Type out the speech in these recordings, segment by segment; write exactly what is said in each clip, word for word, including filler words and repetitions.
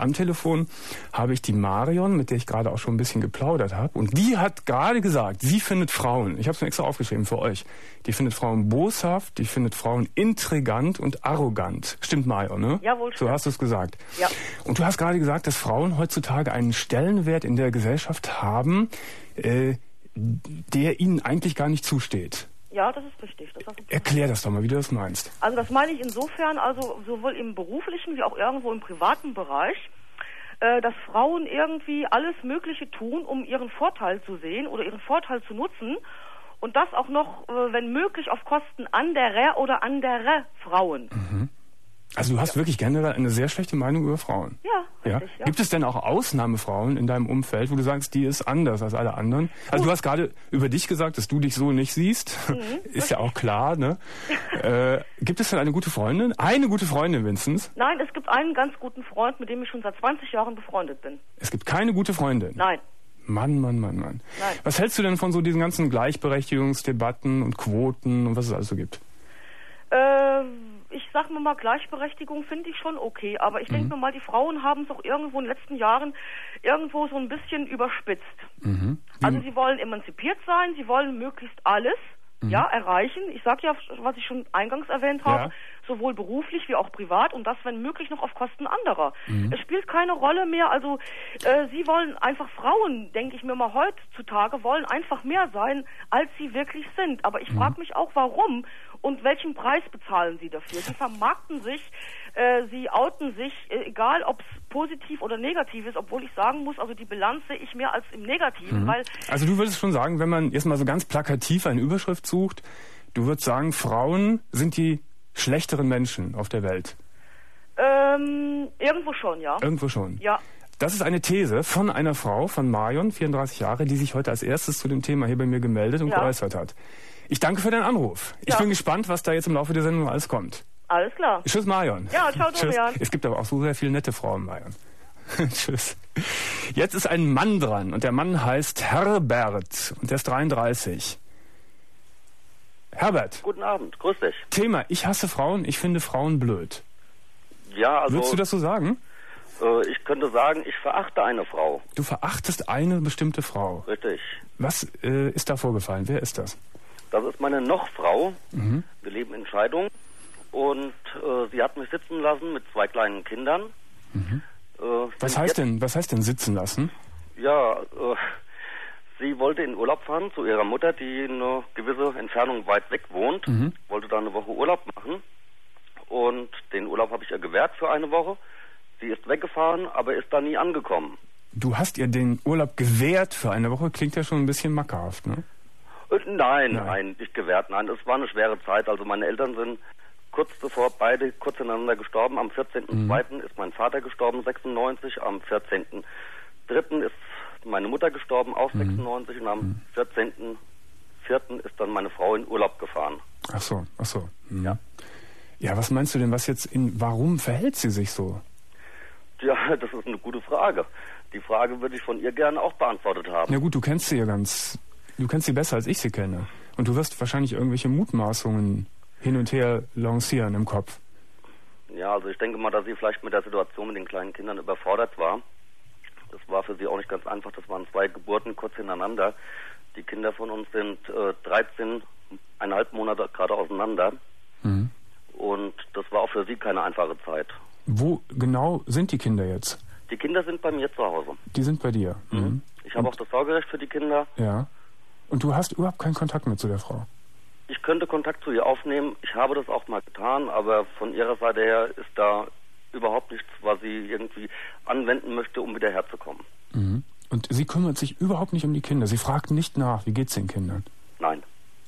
am Telefon habe ich die Marion, mit der ich gerade auch schon ein bisschen geplaudert habe. Und die hat gerade gesagt, sie findet Frauen, ich habe es mir extra aufgeschrieben für euch, die findet Frauen boshaft, die findet Frauen intrigant und arrogant. Stimmt, Marion, ne? Jawohl, stimmt. So hast du es gesagt. Ja. Und du hast gerade gesagt, dass Frauen heutzutage einen Stellenwert in der Gesellschaft haben, äh, der ihnen eigentlich gar nicht zusteht. Ja, das ist richtig. Das hast du Erklär das doch mal, wie du das meinst. Also das meine ich insofern, also sowohl im beruflichen wie auch irgendwo im privaten Bereich, äh, dass Frauen irgendwie alles Mögliche tun, um ihren Vorteil zu sehen oder ihren Vorteil zu nutzen und das auch noch, äh, wenn möglich, auf Kosten anderer oder anderer Frauen. Mhm. Also du hast ja. wirklich generell eine sehr schlechte Meinung über Frauen. Ja, richtig, ja. Ja. Gibt es denn auch Ausnahmefrauen in deinem Umfeld, wo du sagst, die ist anders als alle anderen? Also Gut. Du hast gerade über dich gesagt, dass du dich so nicht siehst. Mhm, ist richtig. Ja auch klar, ne? äh, gibt es denn eine gute Freundin? Eine gute Freundin, Vinzenz? Nein, es gibt einen ganz guten Freund, mit dem ich schon seit zwanzig Jahren befreundet bin. Es gibt keine gute Freundin? Nein. Mann, Mann, Mann, Mann. Nein. Was hältst du denn von so diesen ganzen Gleichberechtigungsdebatten und Quoten und was es alles so gibt? Äh... Ich sag mir mal, Gleichberechtigung finde ich schon okay, aber ich mhm. denke mir mal, die Frauen haben es auch irgendwo in den letzten Jahren irgendwo so ein bisschen überspitzt. Mhm. Also sie wollen emanzipiert sein, sie wollen möglichst alles mhm. ja, erreichen. Ich sag ja, was ich schon eingangs erwähnt habe, ja. sowohl beruflich wie auch privat und das, wenn möglich, noch auf Kosten anderer. Mhm. Es spielt keine Rolle mehr, also äh, sie wollen einfach, Frauen, denke ich mir mal heutzutage, wollen einfach mehr sein, als sie wirklich sind. Aber ich mhm. frage mich auch, warum und welchen Preis bezahlen sie dafür? Sie vermarkten sich, äh, sie outen sich, äh, egal ob es positiv oder negativ ist, obwohl ich sagen muss, also die Bilanz sehe ich mehr als im Negativen. Mhm. Weil also du würdest schon sagen, wenn man jetzt mal so ganz plakativ eine Überschrift sucht, du würdest sagen, Frauen sind die schlechteren Menschen auf der Welt? Ähm, irgendwo schon, ja. Irgendwo schon? Ja. Das ist eine These von einer Frau, von Marion, vierunddreißig Jahre, die sich heute als erstes zu dem Thema hier bei mir gemeldet und ja. geäußert hat. Ich danke für deinen Anruf. Ich ja. bin gespannt, was da jetzt im Laufe der Sendung alles kommt. Alles klar. Tschüss, Marion. Ja, ciao, Dorian. Es gibt aber auch so sehr viele nette Frauen, Marion. Tschüss. Jetzt ist ein Mann dran und der Mann heißt Herbert und der ist dreiunddreißig. Herbert. Guten Abend, grüß dich. Thema, ich hasse Frauen, ich finde Frauen blöd. Ja, also... Würdest du das so sagen? Äh, ich könnte sagen, ich verachte eine Frau. Du verachtest eine bestimmte Frau? Richtig. Was äh, ist da vorgefallen? Wer ist das? Das ist meine Nochfrau. Mhm. Wir leben in Scheidung. Und äh, sie hat mich sitzen lassen mit zwei kleinen Kindern. Mhm. Äh, was heißt denn, was heißt denn sitzen lassen? Ja, äh, sie wollte in Urlaub fahren zu ihrer Mutter, die eine gewisse Entfernung weit weg wohnt. Mhm. Wollte da eine Woche Urlaub machen. Und den Urlaub habe ich ihr gewährt für eine Woche. Sie ist weggefahren, aber ist da nie angekommen. Du hast ihr den Urlaub gewährt für eine Woche? Klingt ja schon ein bisschen mackerhaft, ne? Äh, nein, nein, nein, nicht gewährt. Nein, es war eine schwere Zeit. Also meine Eltern sind kurz zuvor beide kurz ineinander gestorben. Am vierzehnten zweiten Mhm. ist mein Vater gestorben, sechsundneunzig. Am vierzehnten dritten ist meine Mutter gestorben, auch mhm. sechsundneunzig. Und am mhm. vierzehnten vierten ist dann meine Frau in Urlaub gefahren. Ach so, ach so. Mhm. Ja. Ja, was meinst du denn, was jetzt in, warum verhält sie sich so? Ja, das ist eine gute Frage. Die Frage würde ich von ihr gerne auch beantwortet haben. Ja gut, du kennst sie ja ganz, du kennst sie besser, als ich sie kenne. Und du wirst wahrscheinlich irgendwelche Mutmaßungen hin und her lancieren im Kopf. Ja, also ich denke mal, dass sie vielleicht mit der Situation mit den kleinen Kindern überfordert war. Das war für sie auch nicht ganz einfach. Das waren zwei Geburten kurz hintereinander. Die Kinder von uns sind äh, dreizehn Komma fünf Monate gerade auseinander. Mhm. Und das war auch für sie keine einfache Zeit. Wo genau sind die Kinder jetzt? Die Kinder sind bei mir zu Hause. Die sind bei dir? Mhm. Mhm. Ich habe auch das Sorgerecht für die Kinder. Ja. Und du hast überhaupt keinen Kontakt mehr zu der Frau? Ich könnte Kontakt zu ihr aufnehmen. Ich habe das auch mal getan, aber von ihrer Seite her ist da überhaupt nichts, was sie irgendwie anwenden möchte, um wieder herzukommen. Mhm. Und sie kümmert sich überhaupt nicht um die Kinder? Sie fragt nicht nach, wie geht's den Kindern? Nein.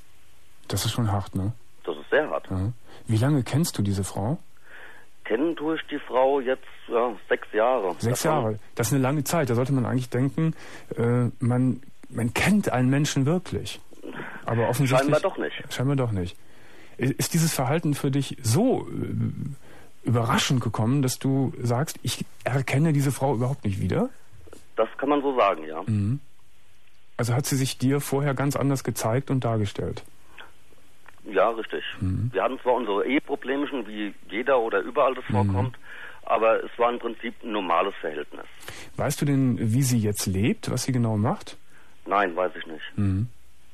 Das ist schon hart, ne? Das ist sehr hart. Ja. Wie lange kennst du diese Frau? Kennen tue ich die Frau jetzt ja, sechs Jahre. Sechs Davon. Jahre? Das ist eine lange Zeit. Da sollte man eigentlich denken, äh, man, man kennt einen Menschen wirklich. Aber offensichtlich... Scheinbar doch nicht. Scheinbar doch nicht. Ist dieses Verhalten für dich so äh, überraschend gekommen, dass du sagst, ich erkenne diese Frau überhaupt nicht wieder? Das kann man so sagen, ja. Mhm. Also hat sie sich dir vorher ganz anders gezeigt und dargestellt? Ja, richtig. Mhm. Wir hatten zwar unsere Eheproblemchen, wie jeder oder überall das vorkommt, mhm. aber es war im Prinzip ein normales Verhältnis. Weißt du denn, wie sie jetzt lebt, was sie genau macht? Nein, weiß ich nicht. Mhm.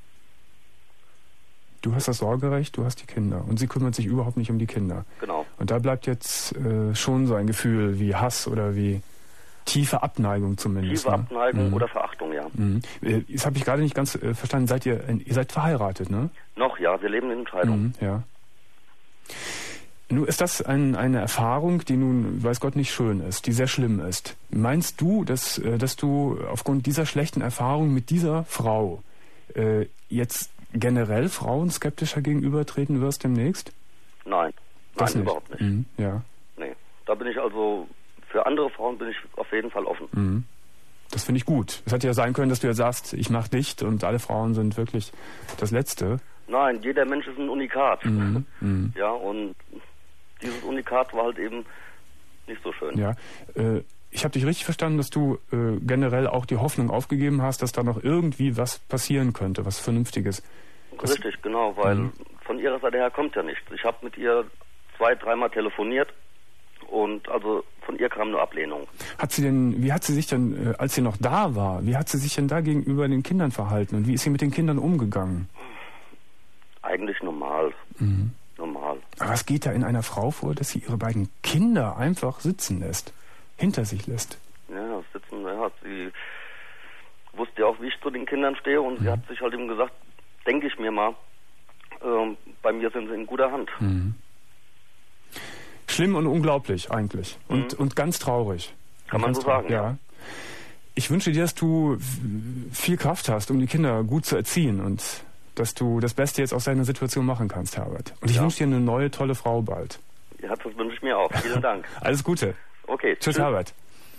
Du hast das Sorgerecht, du hast die Kinder und sie kümmert sich überhaupt nicht um die Kinder. Genau. Und da bleibt jetzt äh, schon so ein Gefühl wie Hass oder wie tiefe Abneigung zumindest. Tiefe ne? Abneigung mhm. oder Verachtung, ja. Mhm. Äh, das habe ich gerade nicht ganz äh, verstanden. Seid ihr, äh, ihr seid verheiratet, ne? Noch, ja. Wir leben in Scheidung. Mhm, ja. Nun ist das ein, eine Erfahrung, die nun, weiß Gott, nicht schön ist, die sehr schlimm ist. Meinst du, dass, äh, dass du aufgrund dieser schlechten Erfahrung mit dieser Frau äh, jetzt generell Frauen skeptischer gegenübertreten wirst demnächst? Nein, das nein, nicht. Überhaupt nicht. Mhm, ja. Nee, da bin ich also, für andere Frauen bin ich auf jeden Fall offen. Mhm. Das finde ich gut. Es hätte ja sein können, dass du ja sagst, ich mach dicht und alle Frauen sind wirklich das Letzte. Nein, jeder Mensch ist ein Unikat. Mhm, mhm. Ja, und dieses Unikat war halt eben nicht so schön. Ja, äh, ich habe dich richtig verstanden, dass du äh, generell auch die Hoffnung aufgegeben hast, dass da noch irgendwie was passieren könnte, was Vernünftiges. Richtig, genau, weil mhm. von ihrer Seite her kommt ja nichts. Ich habe mit ihr zwei, dreimal telefoniert und also von ihr kam nur Ablehnung. Hat sie denn, wie hat sie sich denn, äh, als sie noch da war, wie hat sie sich denn da gegenüber den Kindern verhalten und wie ist sie mit den Kindern umgegangen? Eigentlich normal. Mhm. Normal. Aber was geht da in einer Frau vor, dass sie ihre beiden Kinder einfach sitzen lässt, hinter sich lässt? Ja, sitzen, ja, sie wusste ja auch, wie ich zu den Kindern stehe und mhm. sie hat sich halt eben gesagt, denke ich mir mal, ähm, bei mir sind sie in guter Hand. Mhm. Schlimm und unglaublich eigentlich und, mhm. und ganz traurig. Kann man so sagen, ja. ja. Ich wünsche dir, dass du viel Kraft hast, um die Kinder gut zu erziehen und dass du das Beste jetzt aus deiner Situation machen kannst, Herbert. Und ich ja. wünsche dir eine neue, tolle Frau bald. Ja, das wünsche ich mir auch. Vielen Dank. Alles Gute. Okay. Tschüss, tschüss, Herbert.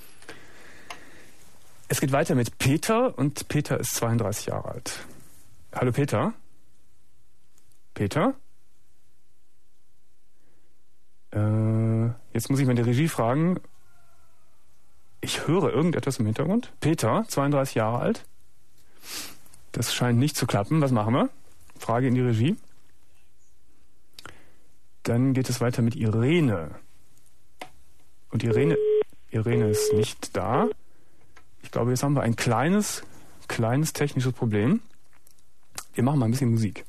Es geht weiter mit Peter und Peter ist zweiunddreißig Jahre alt. Hallo Peter? Peter? Äh, jetzt muss ich mal die Regie fragen. Ich höre irgendetwas im Hintergrund. Peter, zweiunddreißig Jahre alt. Das scheint nicht zu klappen. Was machen wir? Frage in die Regie. Dann geht es weiter mit Irene. Und Irene, Irene ist nicht da. Ich glaube, jetzt haben wir ein kleines, kleines technisches Problem. Wir machen mal ein bisschen Musik.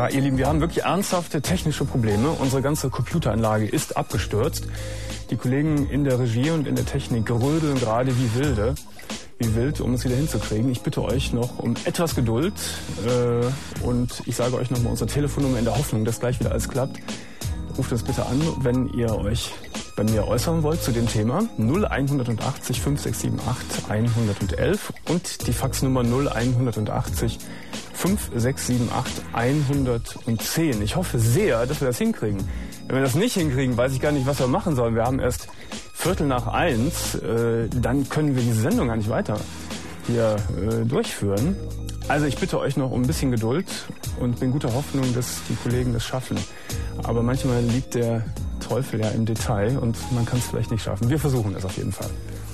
ihr Lieben, wir haben wirklich ernsthafte technische Probleme. Unsere ganze Computeranlage ist abgestürzt. Die Kollegen in der Regie und in der Technik grödeln gerade wie wilde, wie wild, um es wieder hinzukriegen. Ich bitte euch noch um etwas Geduld äh, und ich sage euch nochmal unsere Telefonnummer in der Hoffnung, dass gleich wieder alles klappt. Ruft uns bitte an, wenn ihr euch bei mir äußern wollt zu dem Thema. null einhundertachtzig fünf sechs sieben acht hundertelf und die Faxnummer null einhundertachtzig fünf sechs sieben acht hundertzehn. Ich hoffe sehr, dass wir das hinkriegen. Wenn wir das nicht hinkriegen, weiß ich gar nicht, was wir machen sollen. Wir haben erst Viertel nach eins, äh, dann können wir diese Sendung gar nicht weiter hier äh, durchführen. Also ich bitte euch noch um ein bisschen Geduld und bin guter Hoffnung, dass die Kollegen das schaffen. Aber manchmal liegt der Teufel ja im Detail und man kann es vielleicht nicht schaffen. Wir versuchen es auf jeden Fall.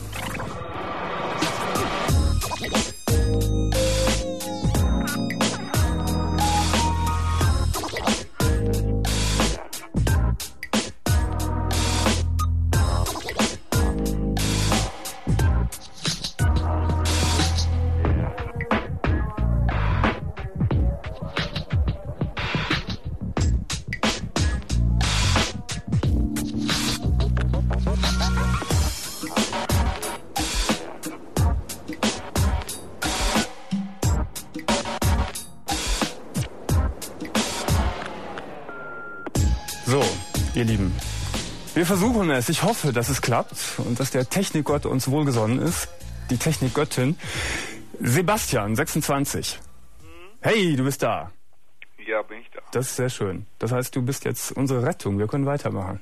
So, ihr Lieben, wir versuchen es. Ich hoffe, dass es klappt und dass der Technikgott uns wohlgesonnen ist. Die Technikgöttin. Sebastian, sechsundzwanzig. Hey, du bist da. Ja, bin ich da. Das ist sehr schön. Das heißt, du bist jetzt unsere Rettung. Wir können weitermachen.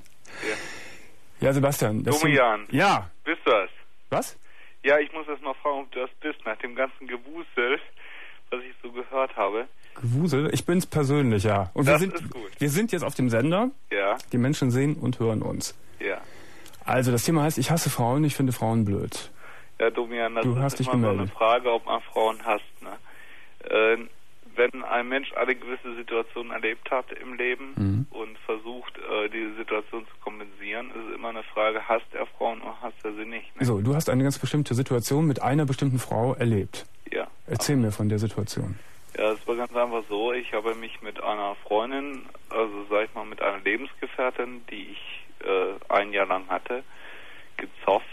Ja, ja Sebastian. Domian. Du, ja. Bist du das? Was? Ja, ich muss erst mal fragen, ob du das bist, nach dem ganzen Gewusel, was ich so gehört habe. Gewusel? Ich bin's persönlich, ja. Und das wir sind, ist gut. Wir sind jetzt auf dem Sender. Ja. Die Menschen sehen und hören uns. Ja. Also das Thema heißt, ich hasse Frauen, ich finde Frauen blöd. Ja, Domian, das du ist hast dich immer gemeldet. so eine Frage, ob man Frauen hasst. Ne? Äh, wenn ein Mensch eine gewisse Situation erlebt hat im Leben mhm. und versucht, äh, diese Situation zu kompensieren, ist es immer eine Frage, hasst er Frauen oder hasst er sie nicht? Ne? So, du hast eine ganz bestimmte Situation mit einer bestimmten Frau erlebt. Ja. Erzähl mir von der Situation. Ja, es war ganz einfach so, ich habe mich mit einer Freundin, also sag ich mal mit einer Lebensgefährtin, die ich äh, ein Jahr lang hatte, gezofft.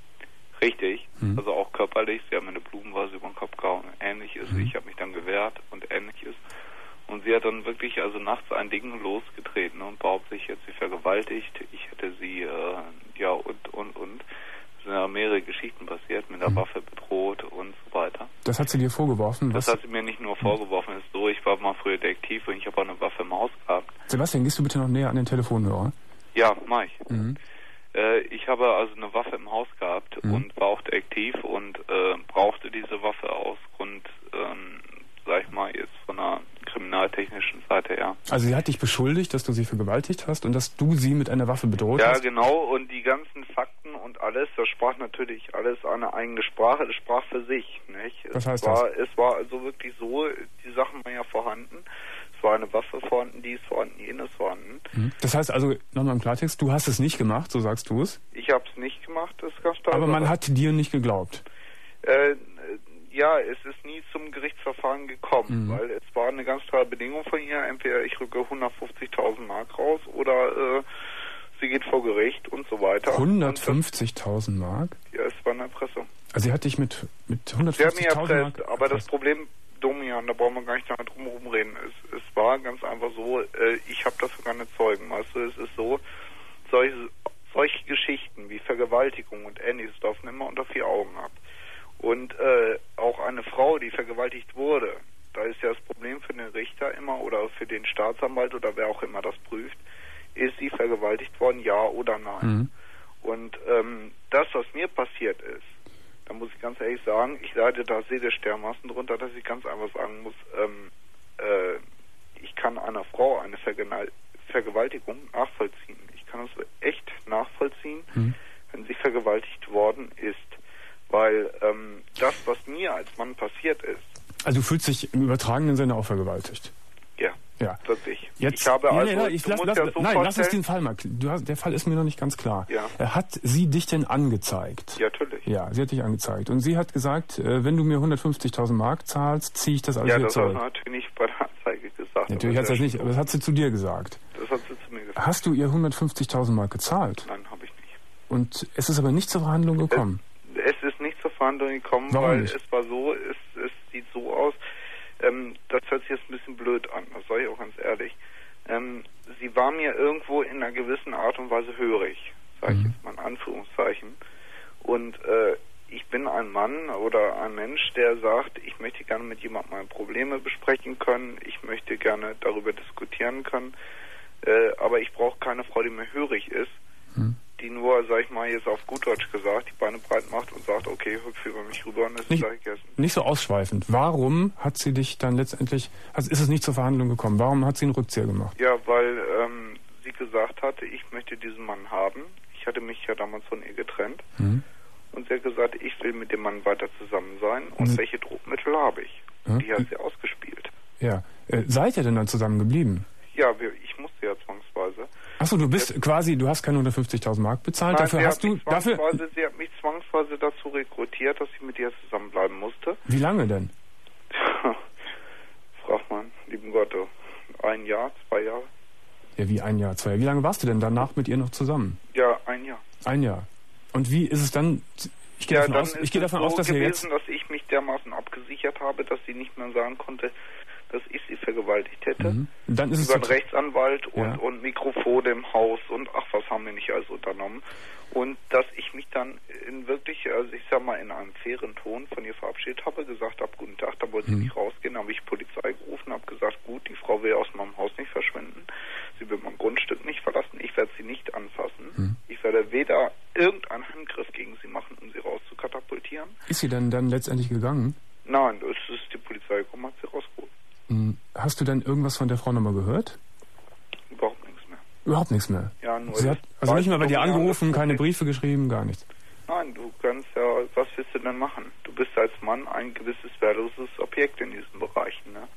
Richtig, mhm. also auch körperlich. Sie hat mir eine Blumenvase über den Kopf gehauen, ähnliches. Mhm. Ich habe mich dann gewehrt und ähnliches. Und sie hat dann wirklich also nachts ein Ding losgetreten und behauptet, ich hätte sie vergewaltigt, ich hätte sie, äh, ja und, und, und. Es sind ja mehrere Geschichten passiert, mit der mhm. Waffe bedroht und so weiter. Das hat sie dir vorgeworfen? Das was? hat sie mir nicht nur vorgeworfen, ist so, ich war mal früher Detektiv und ich habe auch eine Waffe im Haus gehabt. Sebastian, gehst du bitte noch näher an den Telefonhörer? Ja, mach ich. Mhm. Äh, ich habe also eine Waffe im Haus gehabt mhm. und war auch Detektiv und äh, brauchte diese Waffe aus Grund, ähm, sag ich mal, jetzt von einer kriminaltechnischen Seite her. Also sie hat dich beschuldigt, dass du sie vergewaltigt hast und dass du sie mit einer Waffe bedroht ja, hast? Ja, genau, und die ganzen Fakten und alles, das sprach natürlich alles eine eigene Sprache, das sprach für sich, nicht? Was heißt es war, das? Es war also wirklich so, die Sachen waren ja vorhanden, es war eine Waffe vorhanden, die ist vorhanden, jenes vorhanden. Das heißt also, nochmal im Klartext, du hast es nicht gemacht, so sagst du es? Ich habe es nicht gemacht, das ist ganz klar. Aber man hat dir nicht geglaubt? Äh, ja, es ist nie zum Gerichtsverfahren gekommen, mhm. weil es war eine ganz klare Bedingung von ihr, entweder ich rücke hundertfünfzigtausend Mark raus oder äh, sie geht vor Gericht und so weiter. hundertfünfzigtausend Mark? Ja, es war eine Erpressung. Also sie hat dich mit, mit hundertfünfzigtausend Mark erpresst, aber das Problem, Domian, da brauchen wir gar nicht lange drum herum reden, es, es war ganz einfach so, äh, ich habe dafür keine Zeugen, weißt du, es ist so, solche, solche Geschichten wie Vergewaltigung und ähnliches laufen immer unter vier Augen ab. Und äh, auch eine Frau, die vergewaltigt wurde, da ist ja das Problem für den Richter immer oder für den Staatsanwalt oder wer auch immer das prüft, ist sie vergewaltigt worden, ja oder nein. Mhm. Und ähm, das, was mir passiert ist, da muss ich ganz ehrlich sagen, ich leide da seelisch dermaßen drunter, dass ich ganz einfach sagen muss, ähm, äh, ich kann einer Frau eine Verge- Vergewaltigung nachvollziehen. Ich kann es echt nachvollziehen, mhm. wenn sie vergewaltigt worden ist. Weil ähm, das, was mir als Mann passiert ist... Also du fühlst dich im übertragenen Sinne auch vergewaltigt? Ja, ja. wirklich. Jetzt, ich habe nee, also... nee, nee, ich lass, lass, so nein, lass uns den Fall mal... Du hast, der Fall ist mir noch nicht ganz klar. Ja. Hat sie dich denn angezeigt? Ja, natürlich. Ja, sie hat dich angezeigt. Und sie hat gesagt, äh, wenn du mir hundertfünfzigtausend Mark zahlst, ziehe ich das alles ja, wieder das zurück. Ja, das hat natürlich bei der Anzeige gesagt. gesagt. Natürlich hat sie das nicht, aber das hat sie zu dir gesagt. Das hat sie zu mir gesagt. Hast du ihr hundertfünfzigtausend Mark gezahlt? Nein, habe ich nicht. Und es ist aber nicht zur Verhandlung gekommen? Es, es ist nicht zur Verhandlung gekommen, Warum weil nicht? es war so, es, es sieht so aus, ähm, das hört sich jetzt ein bisschen blöd an, das sage ich auch ganz ehrlich. Ähm, sie war mir irgendwo in einer gewissen Art und Weise hörig, sage ich Mhm. jetzt mal in Anführungszeichen. Und äh, ich bin ein Mann oder ein Mensch, der sagt, ich möchte gerne mit jemandem meine Probleme besprechen können, ich möchte gerne darüber diskutieren können, äh, aber ich brauche keine Frau, die mir hörig ist, Mhm. die nur, sag ich mal, jetzt auf gut Deutsch gesagt, die Beine breit macht und sagt, okay, hüpf über mich rüber und es ist Nicht, gleich gegessen. nicht so ausschweifend. Warum hat sie dich dann letztendlich, also ist es nicht zur Verhandlung gekommen? Warum hat sie einen Rückzieher gemacht? Ja, weil ähm, sie gesagt hatte, ich möchte diesen Mann haben. Ich hatte mich ja damals von ihr getrennt. Mhm. Und sie hat gesagt, ich will mit dem Mann weiter zusammen sein. Und Mhm. welche Druckmittel habe ich? Mhm. Die hat sie ausgespielt. Ja. Äh, seid ihr denn dann zusammen geblieben? Ja, wir, ich musste ja zwangsweise. Achso, du bist quasi, du hast keine hundertfünfzigtausend Mark bezahlt. Nein, dafür sie hast hat du, mich dafür, zwangsweise, sie hat mich zwangsweise dazu rekrutiert, dass ich mit ihr zusammenbleiben musste. wie lange denn? Frag mal, lieben Gott, oh, ein Jahr, zwei Jahre? Ja, wie ein Jahr, zwei Jahre. Wie lange warst du denn danach mit ihr noch zusammen? Ja, ein Jahr. Ein Jahr. Und wie ist es dann, ich gehe Ja, davon dann aus, ist ich gehe es davon so aus, dass ihr gewesen, jetzt... dass ich mich dermaßen abgesichert habe, dass sie nicht mehr sagen konnte, dass ich sie vergewaltigt hätte. Mhm. Dann ist es Über einen so- Rechtsanwalt und, Ja. und Mikrofone im Haus und ach, was haben wir nicht alles unternommen. Und dass ich mich dann in wirklich, also ich sag mal, in einem fairen Ton von ihr verabschiedet habe, gesagt habe, guten Tag, da wollte sie Mhm. nicht rausgehen, habe ich Polizei gerufen, habe gesagt, gut, die Frau will aus meinem Haus nicht verschwinden, sie will mein Grundstück nicht verlassen, ich werde sie nicht anfassen. Mhm. Ich werde weder irgendeinen Handgriff gegen sie machen, um sie rauszukatapultieren. Ist sie dann, dann letztendlich gegangen? Nein, es ist die Polizei gekommen, hat sie rausgeholt. Hm, Hast du dann irgendwas von der Frau nochmal gehört? Überhaupt nichts mehr. Überhaupt nichts mehr? Ja, nur Sie hat also nicht mal bei dir angerufen, keine Briefe geschrieben, gar nichts? Nein, du kannst ja, was willst du denn machen? Du bist als Mann ein gewisses wertloses Objekt in diesen Bereichen, ne?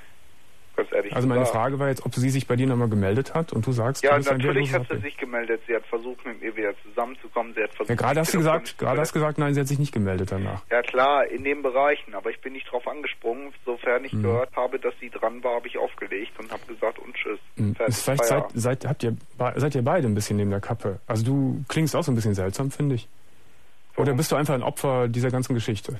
Ganz ehrlich Also meine gesagt. Frage war jetzt, ob sie sich bei dir nochmal gemeldet hat und du sagst, Ja, du bist ein natürlich wertloses hat sie Objekt. sich gemeldet. Sie hat versucht, mit mir wieder zusammenzukommen. Sie hat versucht, Ja, gerade hast du mich gesagt, telefonisch gerade hast zu du gesagt, nein, sie hat sich nicht gemeldet danach. Ja klar, in den Bereichen, aber ich bin nicht drauf angesprungen. Sofern ich Mhm. gehört habe, dass sie dran war, habe ich aufgelegt und habe gesagt und tschüss. Hm, Fertig, ist vielleicht seid, Feierabend. seid, habt ihr, be- seid ihr beide ein bisschen neben der Kappe. Also du klingst auch so ein bisschen seltsam, finde ich. Oder Warum? bist du einfach ein Opfer dieser ganzen Geschichte?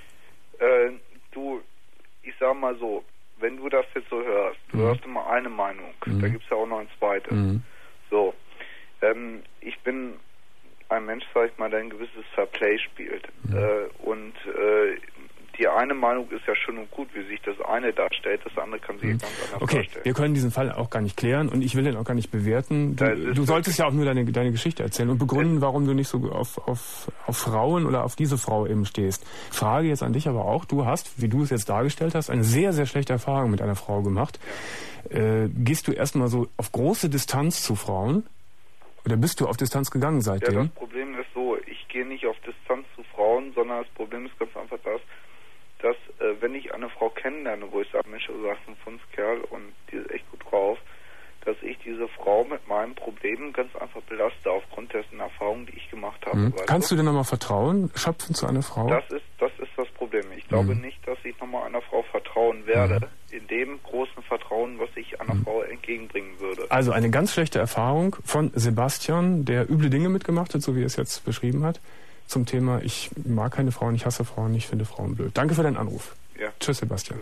Äh, du, ich sag mal so, wenn du das jetzt so hörst, du Mhm. hörst immer eine Meinung, Mhm. da gibt's ja auch noch eine zweite. Mhm. So, ähm, ich bin ein Mensch, sag ich mal, der ein gewisses Fairplay spielt. Mhm. Äh, und äh, die eine Meinung ist ja schön und gut, wie sich das eine darstellt, das andere kann sich Mhm. ganz anders Okay, darstellen. wir können diesen Fall auch gar nicht klären und ich will den auch gar nicht bewerten. Ja, es Du, ist du solltest ja auch nur deine, deine Geschichte erzählen und begründen, warum du nicht so auf, auf, auf Frauen oder auf diese Frau eben stehst. Frage jetzt an dich aber auch, du hast, wie du es jetzt dargestellt hast, eine sehr, sehr schlechte Erfahrung mit einer Frau gemacht. Äh, gehst du erstmal so auf große Distanz zu Frauen? Oder bist du auf Distanz gegangen Ja, seitdem? das Problem ist so, ich gehe nicht auf Distanz zu Frauen, sondern das Problem ist ganz einfach das, dass äh, wenn ich eine Frau kennenlerne, wo ich sage, Mensch, du sagst ein Fundskerl und die ist echt gut drauf, dass ich diese Frau mit meinen Problemen ganz einfach belaste, aufgrund dessen Erfahrungen, die ich gemacht habe. Mhm. weißt Kannst du denn nochmal Vertrauen schöpfen zu einer Frau? Das ist, das ist das Problem. Ich glaube Mhm. nicht, dass ich nochmal einer Frau vertrauen werde, Mhm. in dem großen Vertrauen, was ich einer Mhm. Frau entgegenbringen würde. Also eine ganz schlechte Erfahrung von Sebastian, der üble Dinge mitgemacht hat, so wie er es jetzt beschrieben hat, zum Thema ich mag keine Frauen, ich hasse Frauen, ich finde Frauen blöd. Danke für deinen Anruf. Ja. Tschüss, Sebastian.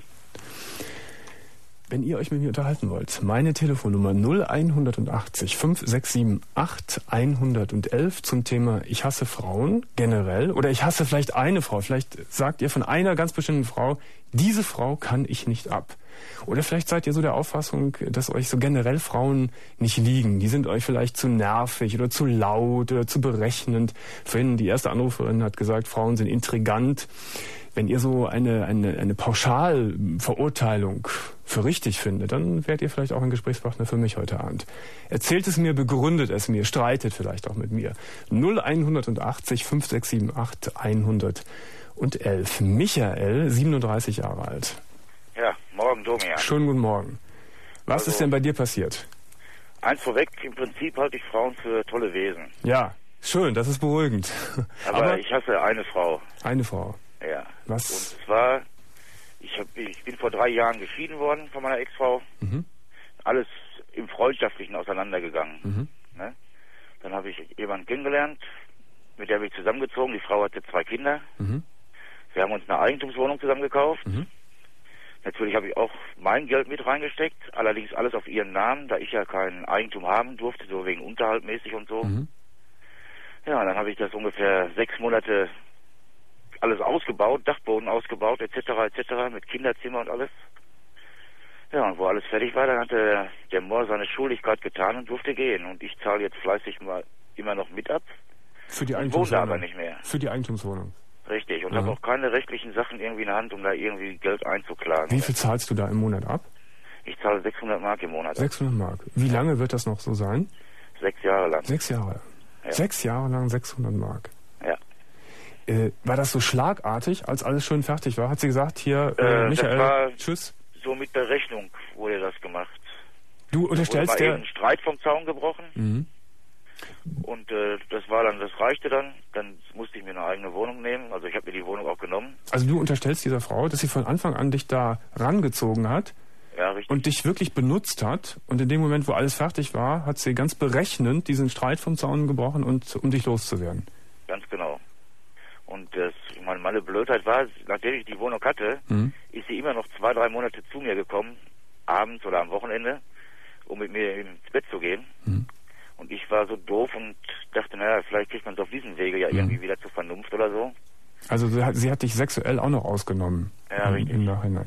Wenn ihr euch mit mir unterhalten wollt, meine Telefonnummer null einhundertachtzig fünf sechs sieben acht hundertelf zum Thema ich hasse Frauen generell oder ich hasse vielleicht eine Frau. Vielleicht sagt ihr von einer ganz bestimmten Frau, diese Frau kann ich nicht ab. Oder vielleicht seid ihr so der Auffassung, dass euch so generell Frauen nicht liegen. Die sind euch vielleicht zu nervig oder zu laut oder zu berechnend. Vorhin die erste Anruferin hat gesagt, Frauen sind intrigant. Wenn ihr so eine, eine, eine Pauschalverurteilung für richtig findet, dann werdet ihr vielleicht auch ein Gesprächspartner für mich heute Abend. Erzählt es mir, begründet es mir, streitet vielleicht auch mit mir. null einhundertachtzig fünf sechs sieben acht hundertelf. Michael, siebenunddreißig Jahre alt. Ja, morgen, Domian. Schönen guten Morgen. Was Also, ist denn bei dir passiert? Eins vorweg, im Prinzip halte ich Frauen für tolle Wesen. Ja, schön, das ist beruhigend. Aber, Aber ich hasse eine Frau. eine Frau. Ja. Was? Und zwar ich, hab, ich bin vor drei Jahren geschieden worden von meiner Ex-Frau. Mhm. Alles im Freundschaftlichen auseinandergegangen. Mhm. Ne? Dann habe ich jemanden kennengelernt, mit der bin ich zusammengezogen. Die Frau hatte zwei Kinder. Mhm. Wir haben uns eine Eigentumswohnung zusammen gekauft. Mhm. Natürlich habe ich auch mein Geld mit reingesteckt, allerdings alles auf ihren Namen, da ich ja kein Eigentum haben durfte, so wegen Unterhalt mäßig und so. Mhm. Ja, und dann habe ich das ungefähr sechs Monate alles ausgebaut, Dachboden ausgebaut, et cetera et cetera, mit Kinderzimmer und alles. Ja, und wo alles fertig war, dann hatte der Moor seine Schuldigkeit getan und durfte gehen. Und ich zahle jetzt fleißig mal immer noch mit ab. Für die Eigentumswohnung? Wohne aber nicht mehr. Für die Eigentumswohnung? Richtig, und habe auch keine rechtlichen Sachen irgendwie in der Hand, um da irgendwie Geld einzuklagen. Wie viel zahlst du da im Monat ab? Ich zahle sechshundert Mark im Monat. sechshundert Mark. Wie lange wird das noch so sein? Sechs Jahre lang. Sechs Jahre? Ja. Sechs Jahre lang sechshundert Mark. Ja. Äh, war das so schlagartig, als alles schön fertig war? Hat sie gesagt, hier, äh, äh, Michael, das war tschüss? So mit Berechnung wurde das gemacht. Du unterstellst der... der... ein Streit vom Zaun gebrochen. Mhm. Und äh, das war dann, das reichte dann. Dann musste ich mir eine eigene Wohnung nehmen. Also ich habe mir die Wohnung auch genommen. Also du unterstellst dieser Frau, dass sie von Anfang an dich da rangezogen hat, ja, richtig, und dich wirklich benutzt hat. Und in dem Moment, wo alles fertig war, hat sie ganz berechnend diesen Streit vom Zaun gebrochen, und um dich loszuwerden. Ganz genau. Und das, ich meine, meine Blödheit war, nachdem ich die Wohnung hatte, mhm. ist sie immer noch zwei, drei Monate zu mir gekommen, abends oder am Wochenende, um mit mir ins Bett zu gehen. Mhm. Und ich war so doof und dachte, naja, vielleicht kriegt man es auf diesem Wege ja mhm. irgendwie wieder zur Vernunft oder so. Also sie hat, sie hat dich sexuell auch noch ausgenommen. Ja, im, richtig. Im Nachhinein.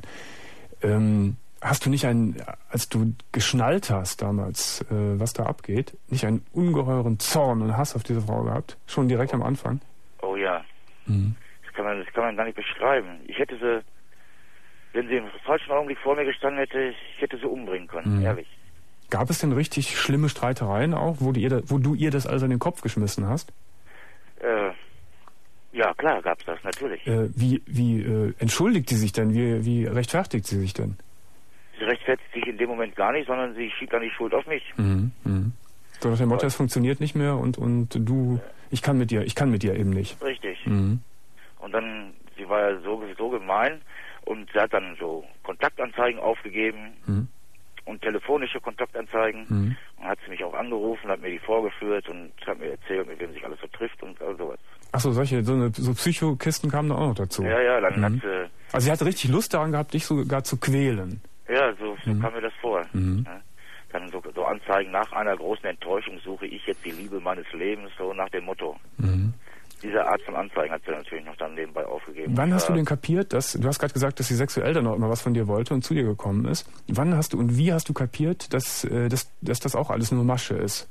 Ähm, hast du nicht einen, als du geschnallt hast damals, äh, was da abgeht, nicht einen ungeheuren Zorn und Hass auf diese Frau gehabt? Schon direkt oh. am Anfang? Oh ja. Mhm. Das kann man, das kann man gar nicht beschreiben. Ich hätte sie, wenn sie im falschen Augenblick vor mir gestanden hätte, ich hätte sie umbringen können, mhm. ehrlich. Gab es denn richtig schlimme Streitereien auch, wo du ihr, wo du ihr das alles an den Kopf geschmissen hast? Äh, ja, klar gab es das, natürlich. Äh, wie wie äh, entschuldigt sie sich denn? Wie, wie rechtfertigt sie sich denn? Sie rechtfertigt sich in dem Moment gar nicht, sondern sie schiebt dann die Schuld auf mich. Mhm, mhm. So nach dem Motto, es funktioniert nicht mehr und, und du, ich kann mit dir, ich kann mit dir eben nicht. Richtig. Mhm. Und dann, sie war ja so, so gemein und sie hat dann so Kontaktanzeigen aufgegeben. Mhm. Und telefonische Kontaktanzeigen. Mhm. Und hat sie mich auch angerufen, hat mir die vorgeführt und hat mir erzählt, mit wem sich alles so trifft und all sowas. Achso, solche, so, eine, so Psychokisten kamen da auch noch dazu. Ja, ja, dann mhm. hat sie... Also sie hatte richtig Lust daran gehabt, dich sogar zu quälen. Ja, so, so mhm. kam mir das vor. Mhm. Ja. Dann so, so Anzeigen, nach einer großen Enttäuschung suche ich jetzt die Liebe meines Lebens, so nach dem Motto. Mhm. Diese Art von Anzeigen hat sie natürlich noch dann nebenbei aufgegeben. Wann hast du denn kapiert, dass, du hast gerade gesagt, dass sie sexuell dann auch immer was von dir wollte und zu dir gekommen ist. Wann hast du und wie hast du kapiert, dass, äh, dass, dass das auch alles nur Masche ist?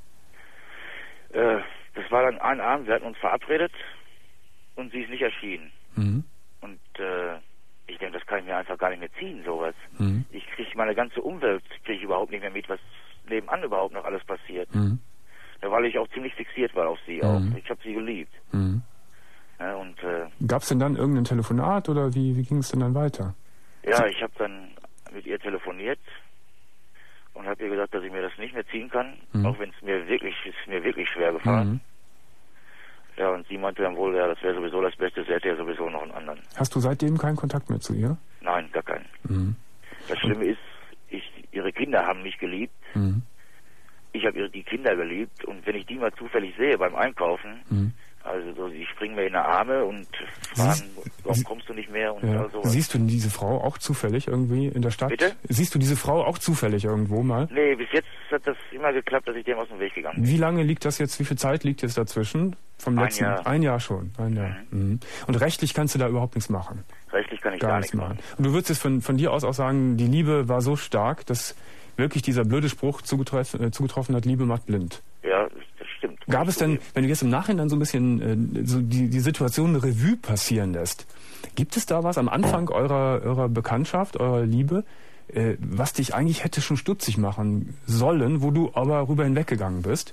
Äh, das war dann ein Abend, wir hatten uns verabredet und sie ist nicht erschienen. Mhm. Und äh, ich denke, das kann ich mir einfach gar nicht mehr ziehen, sowas. Mhm. Ich kriege meine ganze Umwelt, kriege ich überhaupt nicht mehr mit, was nebenan überhaupt noch alles passiert. Mhm. Ja, weil ich auch ziemlich fixiert war auf sie auch. Mhm. Ich habe sie geliebt. Mhm. Ja, und äh, gab es denn dann irgendein Telefonat oder wie, wie ging es denn dann weiter? Ja, ich habe dann mit ihr telefoniert und habe ihr gesagt, dass ich mir das nicht mehr ziehen kann, mhm. auch wenn es mir wirklich, ist mir wirklich schwer gefallen. Mhm. Ja, und sie meinte dann wohl, ja, das wäre sowieso das Beste, sie hätte ja sowieso noch einen anderen. Hast du seitdem keinen Kontakt mehr zu ihr? Nein, gar keinen. Mhm. Das Schlimme ist, ich, ihre Kinder haben mich geliebt. Mhm. Ich habe die Kinder geliebt und wenn ich die mal zufällig sehe beim Einkaufen, mhm. also so, die springen mir in die Arme und fragen, warum kommst du nicht mehr und ja. all sowas. Siehst du diese Frau auch zufällig irgendwie in der Stadt? Bitte? Siehst du diese Frau auch zufällig irgendwo mal? Nee, bis jetzt hat das immer geklappt, dass ich dem aus dem Weg gegangen bin. Wie lange liegt das jetzt, wie viel Zeit liegt jetzt dazwischen? Vom ein letzten, Jahr. Ein Jahr schon, ein Jahr. Mhm. Mhm. Und rechtlich kannst du da überhaupt nichts machen? Rechtlich kann ich gar, gar nichts machen. machen. Und du würdest jetzt von, von dir aus auch sagen, die Liebe war so stark, dass wirklich dieser blöde Spruch zugetroffen, äh, zugetroffen hat, Liebe macht blind. Ja, das stimmt. Gab es denn, wenn du jetzt im Nachhinein so ein bisschen äh, so die, die Situation Revue passieren lässt, gibt es da was am Anfang eurer, eurer Bekanntschaft, eurer Liebe, äh, was dich eigentlich hätte schon stutzig machen sollen, wo du aber rüber hinweggegangen bist?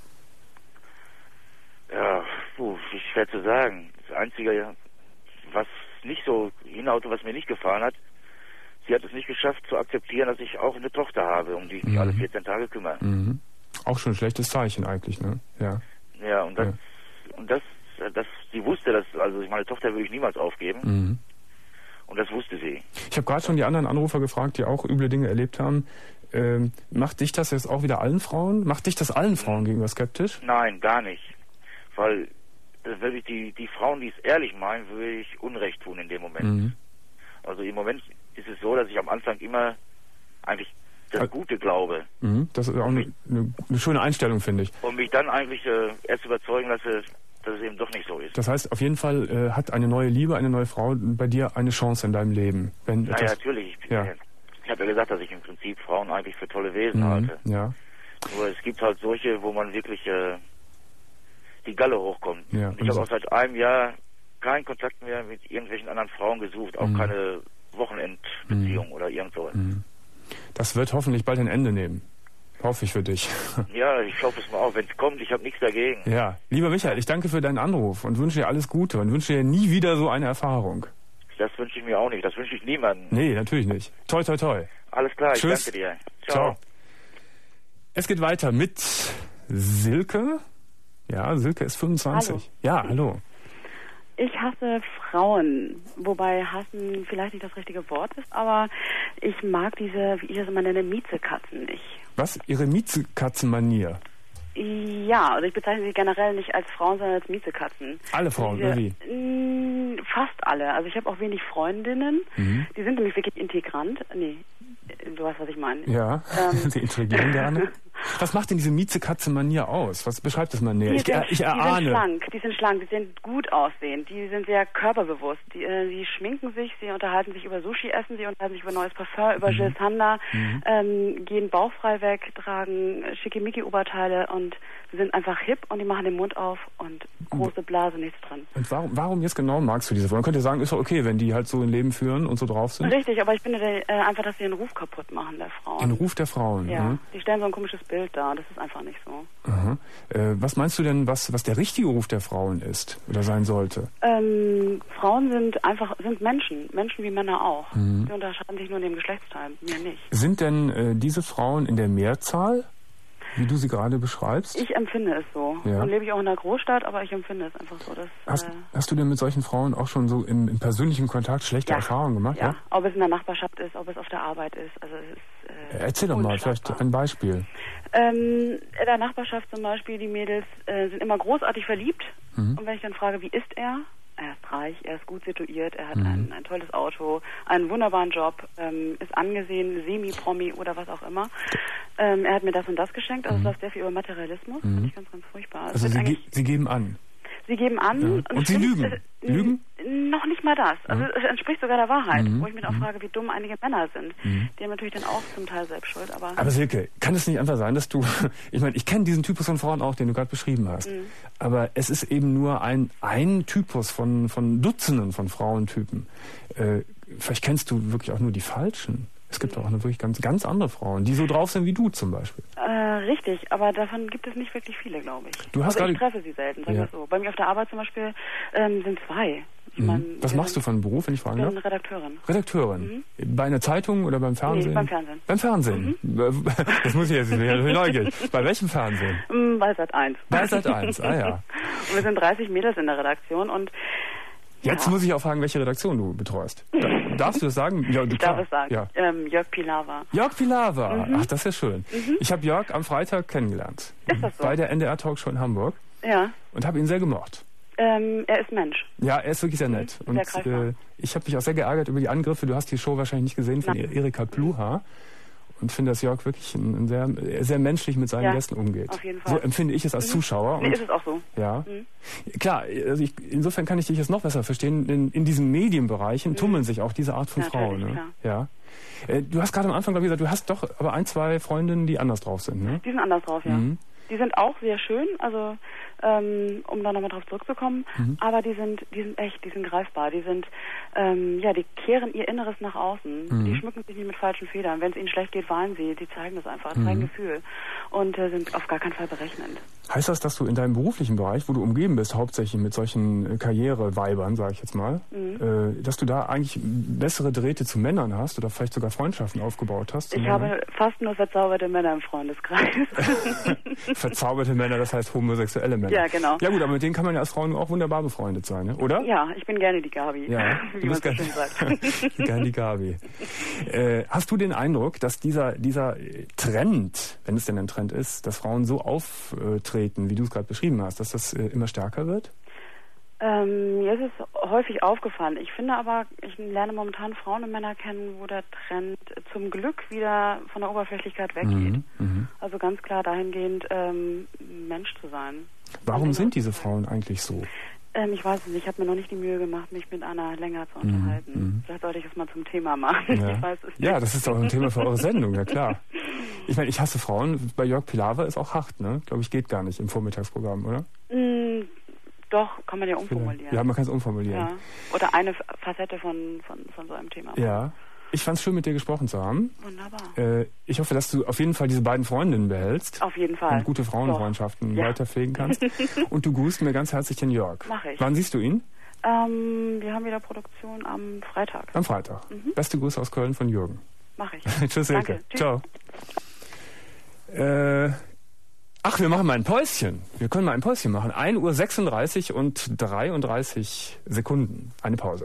Ja, puh, schwer zu sagen. Das Einzige, was nicht so hinhaute, was mir nicht gefallen hat, sie hat es nicht geschafft zu akzeptieren, dass ich auch eine Tochter habe, um die ich mich mhm. alle vierzehn Tage kümmere. Mhm. Auch schon ein schlechtes Zeichen eigentlich, ne? Ja. Ja, und das, ja. und das, das, sie wusste, dass, also meine Tochter würde ich niemals aufgeben. Mhm. Und das wusste sie. Ich habe gerade schon die anderen Anrufer gefragt, die auch üble Dinge erlebt haben. Ähm, macht dich das jetzt auch wieder allen Frauen? Macht dich das allen Frauen gegenüber skeptisch? Nein, gar nicht. Weil das wirklich die, die Frauen, die es ehrlich meinen, würde ich Unrecht tun in dem Moment. Mhm. Also im Moment ist es so, dass ich am Anfang immer eigentlich das Gute glaube. Mhm. Das ist auch eine, eine, eine schöne Einstellung, finde ich. Und mich dann eigentlich äh, erst überzeugen lasse, dass es eben doch nicht so ist. Das heißt, auf jeden Fall äh, hat eine neue Liebe, eine neue Frau bei dir eine Chance in deinem Leben. Wenn naja, natürlich. Ich, ja. ich habe ja gesagt, dass ich im Prinzip Frauen eigentlich für tolle Wesen mhm. halte. Ja. Nur es gibt halt solche, wo man wirklich äh, die Galle hochkommt. Ja. Und ich habe auch seit einem Jahr keinen Kontakt mehr mit irgendwelchen anderen Frauen gesucht, auch mhm. keine Wochenendbeziehung mhm. oder irgend so. Mhm. Das wird hoffentlich bald ein Ende nehmen. Hoffe ich für dich. Ja, ich hoffe es mal auch. Wenn es kommt, ich habe nichts dagegen. Ja, lieber Michael, ich danke für deinen Anruf und wünsche dir alles Gute und wünsche dir nie wieder so eine Erfahrung. Das wünsche ich mir auch nicht. Das wünsche ich niemandem. Nee, natürlich nicht. Toi, toi, toi. Alles klar, Tschüss. Ich danke dir. Ciao. Ciao. Es geht weiter mit Silke. Ja, Silke ist fünfundzwanzig. Hallo. Ja, hallo. Ich hasse Frauen, wobei hassen vielleicht nicht das richtige Wort ist, aber ich mag diese, wie ich das immer nenne, Miezekatzen nicht. Was? Ihre Miezekatzenmanier? Ja, also ich bezeichne sie generell nicht als Frauen, sondern als Miezekatzen. Alle Frauen, diese, oder wie? Mh, fast alle. Also ich habe auch wenig Freundinnen. Mhm. Die sind nämlich wirklich integrant. Nee, du weißt, was ich meine. Ja, ähm. Sie intrigieren gerne. Was macht denn diese Miezekatzenmanier aus? Was beschreibt das mal näher? Ich, sind, ich erahne. Die sind schlank, die sind schlank, die sind gut aussehend, die sind sehr körperbewusst. Die, äh, die schminken sich, sie unterhalten sich über Sushi-Essen, sie unterhalten sich über neues Parfum, über mhm. Gilles Sander, mhm. ähm, gehen bauchfrei weg, tragen Schickimicki-Oberteile und sie sind einfach hip und die machen den Mund auf und große Blase, nichts drin. Und warum, warum jetzt genau magst du diese Frauen? Man könnte sagen, ist doch okay, wenn die halt so ein Leben führen und so drauf sind. Richtig, aber ich finde äh, einfach, dass sie den Ruf kaputt machen der Frauen. Den Ruf der Frauen? Ja, mhm. Die stellen so ein komisches Bild dar, das ist einfach nicht so. Aha. Äh, was meinst du denn, was, was der richtige Ruf der Frauen ist oder sein sollte? Ähm, Frauen sind einfach, sind Menschen, Menschen wie Männer auch. Mhm. Die unterscheiden sich nur in dem Geschlechtsteil, mir nicht. Sind denn äh, diese Frauen in der Mehrzahl? Wie du sie gerade beschreibst? Ich empfinde es so. Ja. Dann lebe ich auch in der Großstadt, aber ich empfinde es einfach so. Dass, hast, äh, hast du denn mit solchen Frauen auch schon so im, im persönlichen Kontakt schlechte ja. Erfahrungen gemacht? Ja? ja, ob es in der Nachbarschaft ist, ob es auf der Arbeit ist. Also es ist äh, Erzähl doch mal, vielleicht ein Beispiel. Ähm, in der Nachbarschaft zum Beispiel, die Mädels äh, sind immer großartig verliebt. Mhm. Und wenn ich dann frage, wie ist er? Er ist reich, er ist gut situiert, er hat mhm. ein, ein tolles Auto, einen wunderbaren Job, ähm, ist angesehen, Semi-Promi oder was auch immer. Ähm, er hat mir das und das geschenkt, also mhm. es läuft sehr viel über Materialismus, mhm. finde ich ganz, ganz furchtbar. Also sie, ge sie geben an? Sie geben an. Ja. Und, und sie lügen? Äh, lügen? Noch nicht mal das. Also mhm. es entspricht sogar der Wahrheit, mhm. wo ich mich auch frage, wie dumm einige Männer sind. Mhm. Die haben natürlich dann auch zum Teil selbst Schuld. Aber, aber Silke, kann es nicht einfach sein, dass du, ich meine, ich kenne diesen Typus von Frauen auch, den du gerade beschrieben hast, mhm. aber es ist eben nur ein, ein Typus von, von Dutzenden von Frauentypen. Äh, vielleicht kennst du wirklich auch nur die falschen. Es gibt auch wirklich ganz, ganz andere Frauen, die so drauf sind wie du zum Beispiel. Äh, richtig, aber davon gibt es nicht wirklich viele, glaube ich. Du hast also ich treffe sie selten, sag ich ja. so. Bei mir auf der Arbeit zum Beispiel ähm, sind zwei. Ich mhm. mein, Was machst du für einen Beruf, wenn ich fragen darf? Ich bin Redakteurin. Redakteurin? Mhm. Bei einer Zeitung oder beim Fernsehen? Nee, beim Fernsehen. Beim Fernsehen? Mhm. Das muss ich jetzt nicht neugierig. Bei welchem Fernsehen? Bei Sat eins. Bei Sat eins, ah ja. Und wir sind dreißig Mädels in der Redaktion und Jetzt ja. muss ich auch fragen, welche Redaktion du betreust. Da, darfst du das sagen? Ja, du, ich darf es sagen. Ja. Ähm, Jörg Pilawa. Jörg Pilawa. Mhm. Ach, das ist ja schön. Mhm. Ich habe Jörg am Freitag kennengelernt. Ist das so? Bei der N D R-Talkshow in Hamburg. Ja. Und habe ihn sehr gemocht. Ähm, er ist Mensch. Ja, er ist wirklich sehr nett. Mhm. Und sehr äh, ich habe mich auch sehr geärgert über die Angriffe. Du hast die Show wahrscheinlich nicht gesehen von Nein. Erika Pluha. Und finde, dass Jörg wirklich ein sehr, sehr menschlich mit seinen ja, Gästen umgeht. Auf jeden Fall. So empfinde ich es als mhm. Zuschauer. Nee, und ist es auch so. Ja. Mhm. Klar, also ich, insofern kann ich dich jetzt noch besser verstehen. In, in diesen Medienbereichen mhm. tummeln sich auch diese Art von ja, Frauen. Ne? Ja. Äh, du hast gerade am Anfang, glaube ich, gesagt, du hast doch aber ein, zwei Freundinnen, die anders drauf sind. Ne? Die sind anders drauf, ja. Mhm. Die sind auch sehr schön, also ähm, um da nochmal drauf zurückzukommen, mhm. aber die sind, die sind echt, die sind greifbar, die sind, ähm, ja, die kehren ihr Inneres nach außen, mhm. die schmücken sich nicht mit falschen Federn. Wenn es ihnen schlecht geht, weinen sie, die zeigen das einfach, mhm. zeigen Gefühl und äh, sind auf gar keinen Fall berechnend. Heißt das, dass du in deinem beruflichen Bereich, wo du umgeben bist, hauptsächlich mit solchen Karriereweibern, sage ich jetzt mal, mhm. äh, dass du da eigentlich bessere Drähte zu Männern hast oder vielleicht sogar Freundschaften aufgebaut hast? Ich habe fast nur verzauberte Männer im Freundeskreis. verzauberte Männer, das heißt homosexuelle Männer. Ja, genau. Ja gut, aber mit denen kann man ja als Frauen auch wunderbar befreundet sein, ne? Oder? Ja, ich bin gerne die Gabi. Ja, wie man so schön sagt. Gerne die Gabi. Äh, hast du den Eindruck, dass dieser, dieser Trend, wenn es denn ein Trend ist, dass Frauen so auftreten, wie du es gerade beschrieben hast, dass das äh, immer stärker wird? Ähm, mir ist es häufig aufgefallen. Ich finde aber, ich lerne momentan Frauen und Männer kennen, wo der Trend zum Glück wieder von der Oberflächlichkeit weggeht. Mhm, also ganz klar dahingehend, ähm, Mensch zu sein. Warum sind diese Frauen eigentlich so? Ähm, ich weiß es nicht. Ich habe mir noch nicht die Mühe gemacht, mich mit einer länger zu unterhalten. Mhm. Vielleicht sollte ich es mal zum Thema machen. Ja. Ich weiß es nicht. Ja, das ist auch ein Thema für eure Sendung, ja klar. Ich meine, ich hasse Frauen. Bei Jörg Pilawa ist auch hart, ne? Glaube ich, geht gar nicht im Vormittagsprogramm, oder? Mhm. Doch, kann man ja umformulieren. Ja, man kann es umformulieren. Ja. Oder eine Facette von, von, von so einem Thema. Ja. Ich fand es schön, mit dir gesprochen zu haben. Wunderbar. Äh, ich hoffe, dass du auf jeden Fall diese beiden Freundinnen behältst. Auf jeden Fall. Und gute Frauenfreundschaften ja. weiterpflegen kannst. Und du grüßt mir ganz herzlich den Jörg. Mach ich. Wann siehst du ihn? Ähm, wir haben wieder Produktion am Freitag. Am Freitag. Mhm. Beste Grüße aus Köln von Jürgen. Mach ich. Tschüss, Silke. Ciao. Äh... Ach, wir machen mal ein Päuschen. Wir können mal ein Päuschen machen. ein Uhr sechsunddreißig und dreiunddreißig Sekunden. Eine Pause.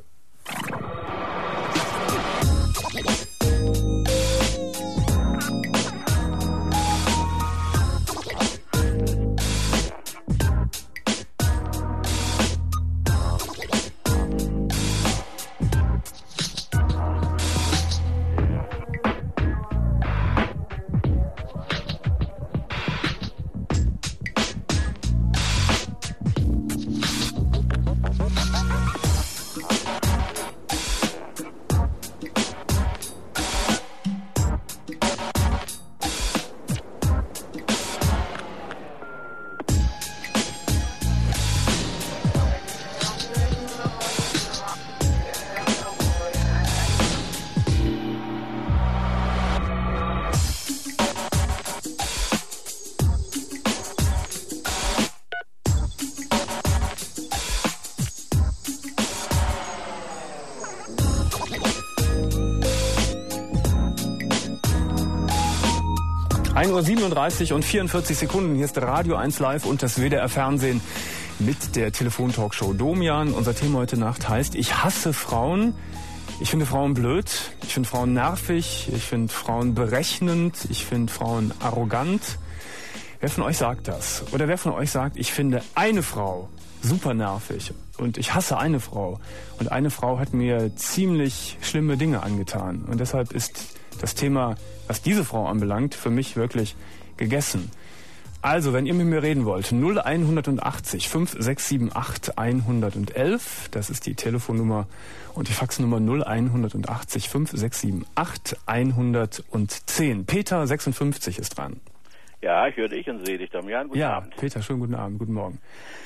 ein Uhr siebenunddreißig und vierundvierzig Sekunden. Hier ist Radio eins Live und das W D R Fernsehen mit der Telefontalkshow Domian. Unser Thema heute Nacht heißt: Ich hasse Frauen. Ich finde Frauen blöd. Ich finde Frauen nervig. Ich finde Frauen berechnend. Ich finde Frauen arrogant. Wer von euch sagt das? Oder wer von euch sagt, ich finde eine Frau super nervig und ich hasse eine Frau. Und eine Frau hat mir ziemlich schlimme Dinge angetan. Und deshalb ist das Thema, was diese Frau anbelangt, für mich wirklich gegessen. Also, wenn ihr mit mir reden wollt, null einhundertachtzig, fünf sechs sieben acht, hundertelf, das ist die Telefonnummer, und die Faxnummer null einhundertachtzig, fünf sechs sieben acht, hundertzehn. Peter, sechsundfünfzig, ist dran. Ja, ich höre dich und sehe dich, Damian. Guten ja, Abend. Peter, schönen guten Abend, guten Morgen.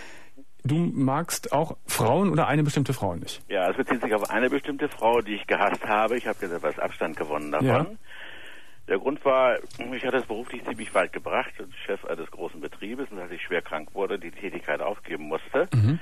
Du magst auch Frauen oder eine bestimmte Frau nicht? Ja, es bezieht sich auf eine bestimmte Frau, die ich gehasst habe. Ich habe jetzt etwas Abstand gewonnen davon. Ja. Der Grund war, mich hat das beruflich ziemlich weit gebracht. Chef eines großen Betriebes, und als ich schwer krank wurde, die Tätigkeit aufgeben musste, mhm.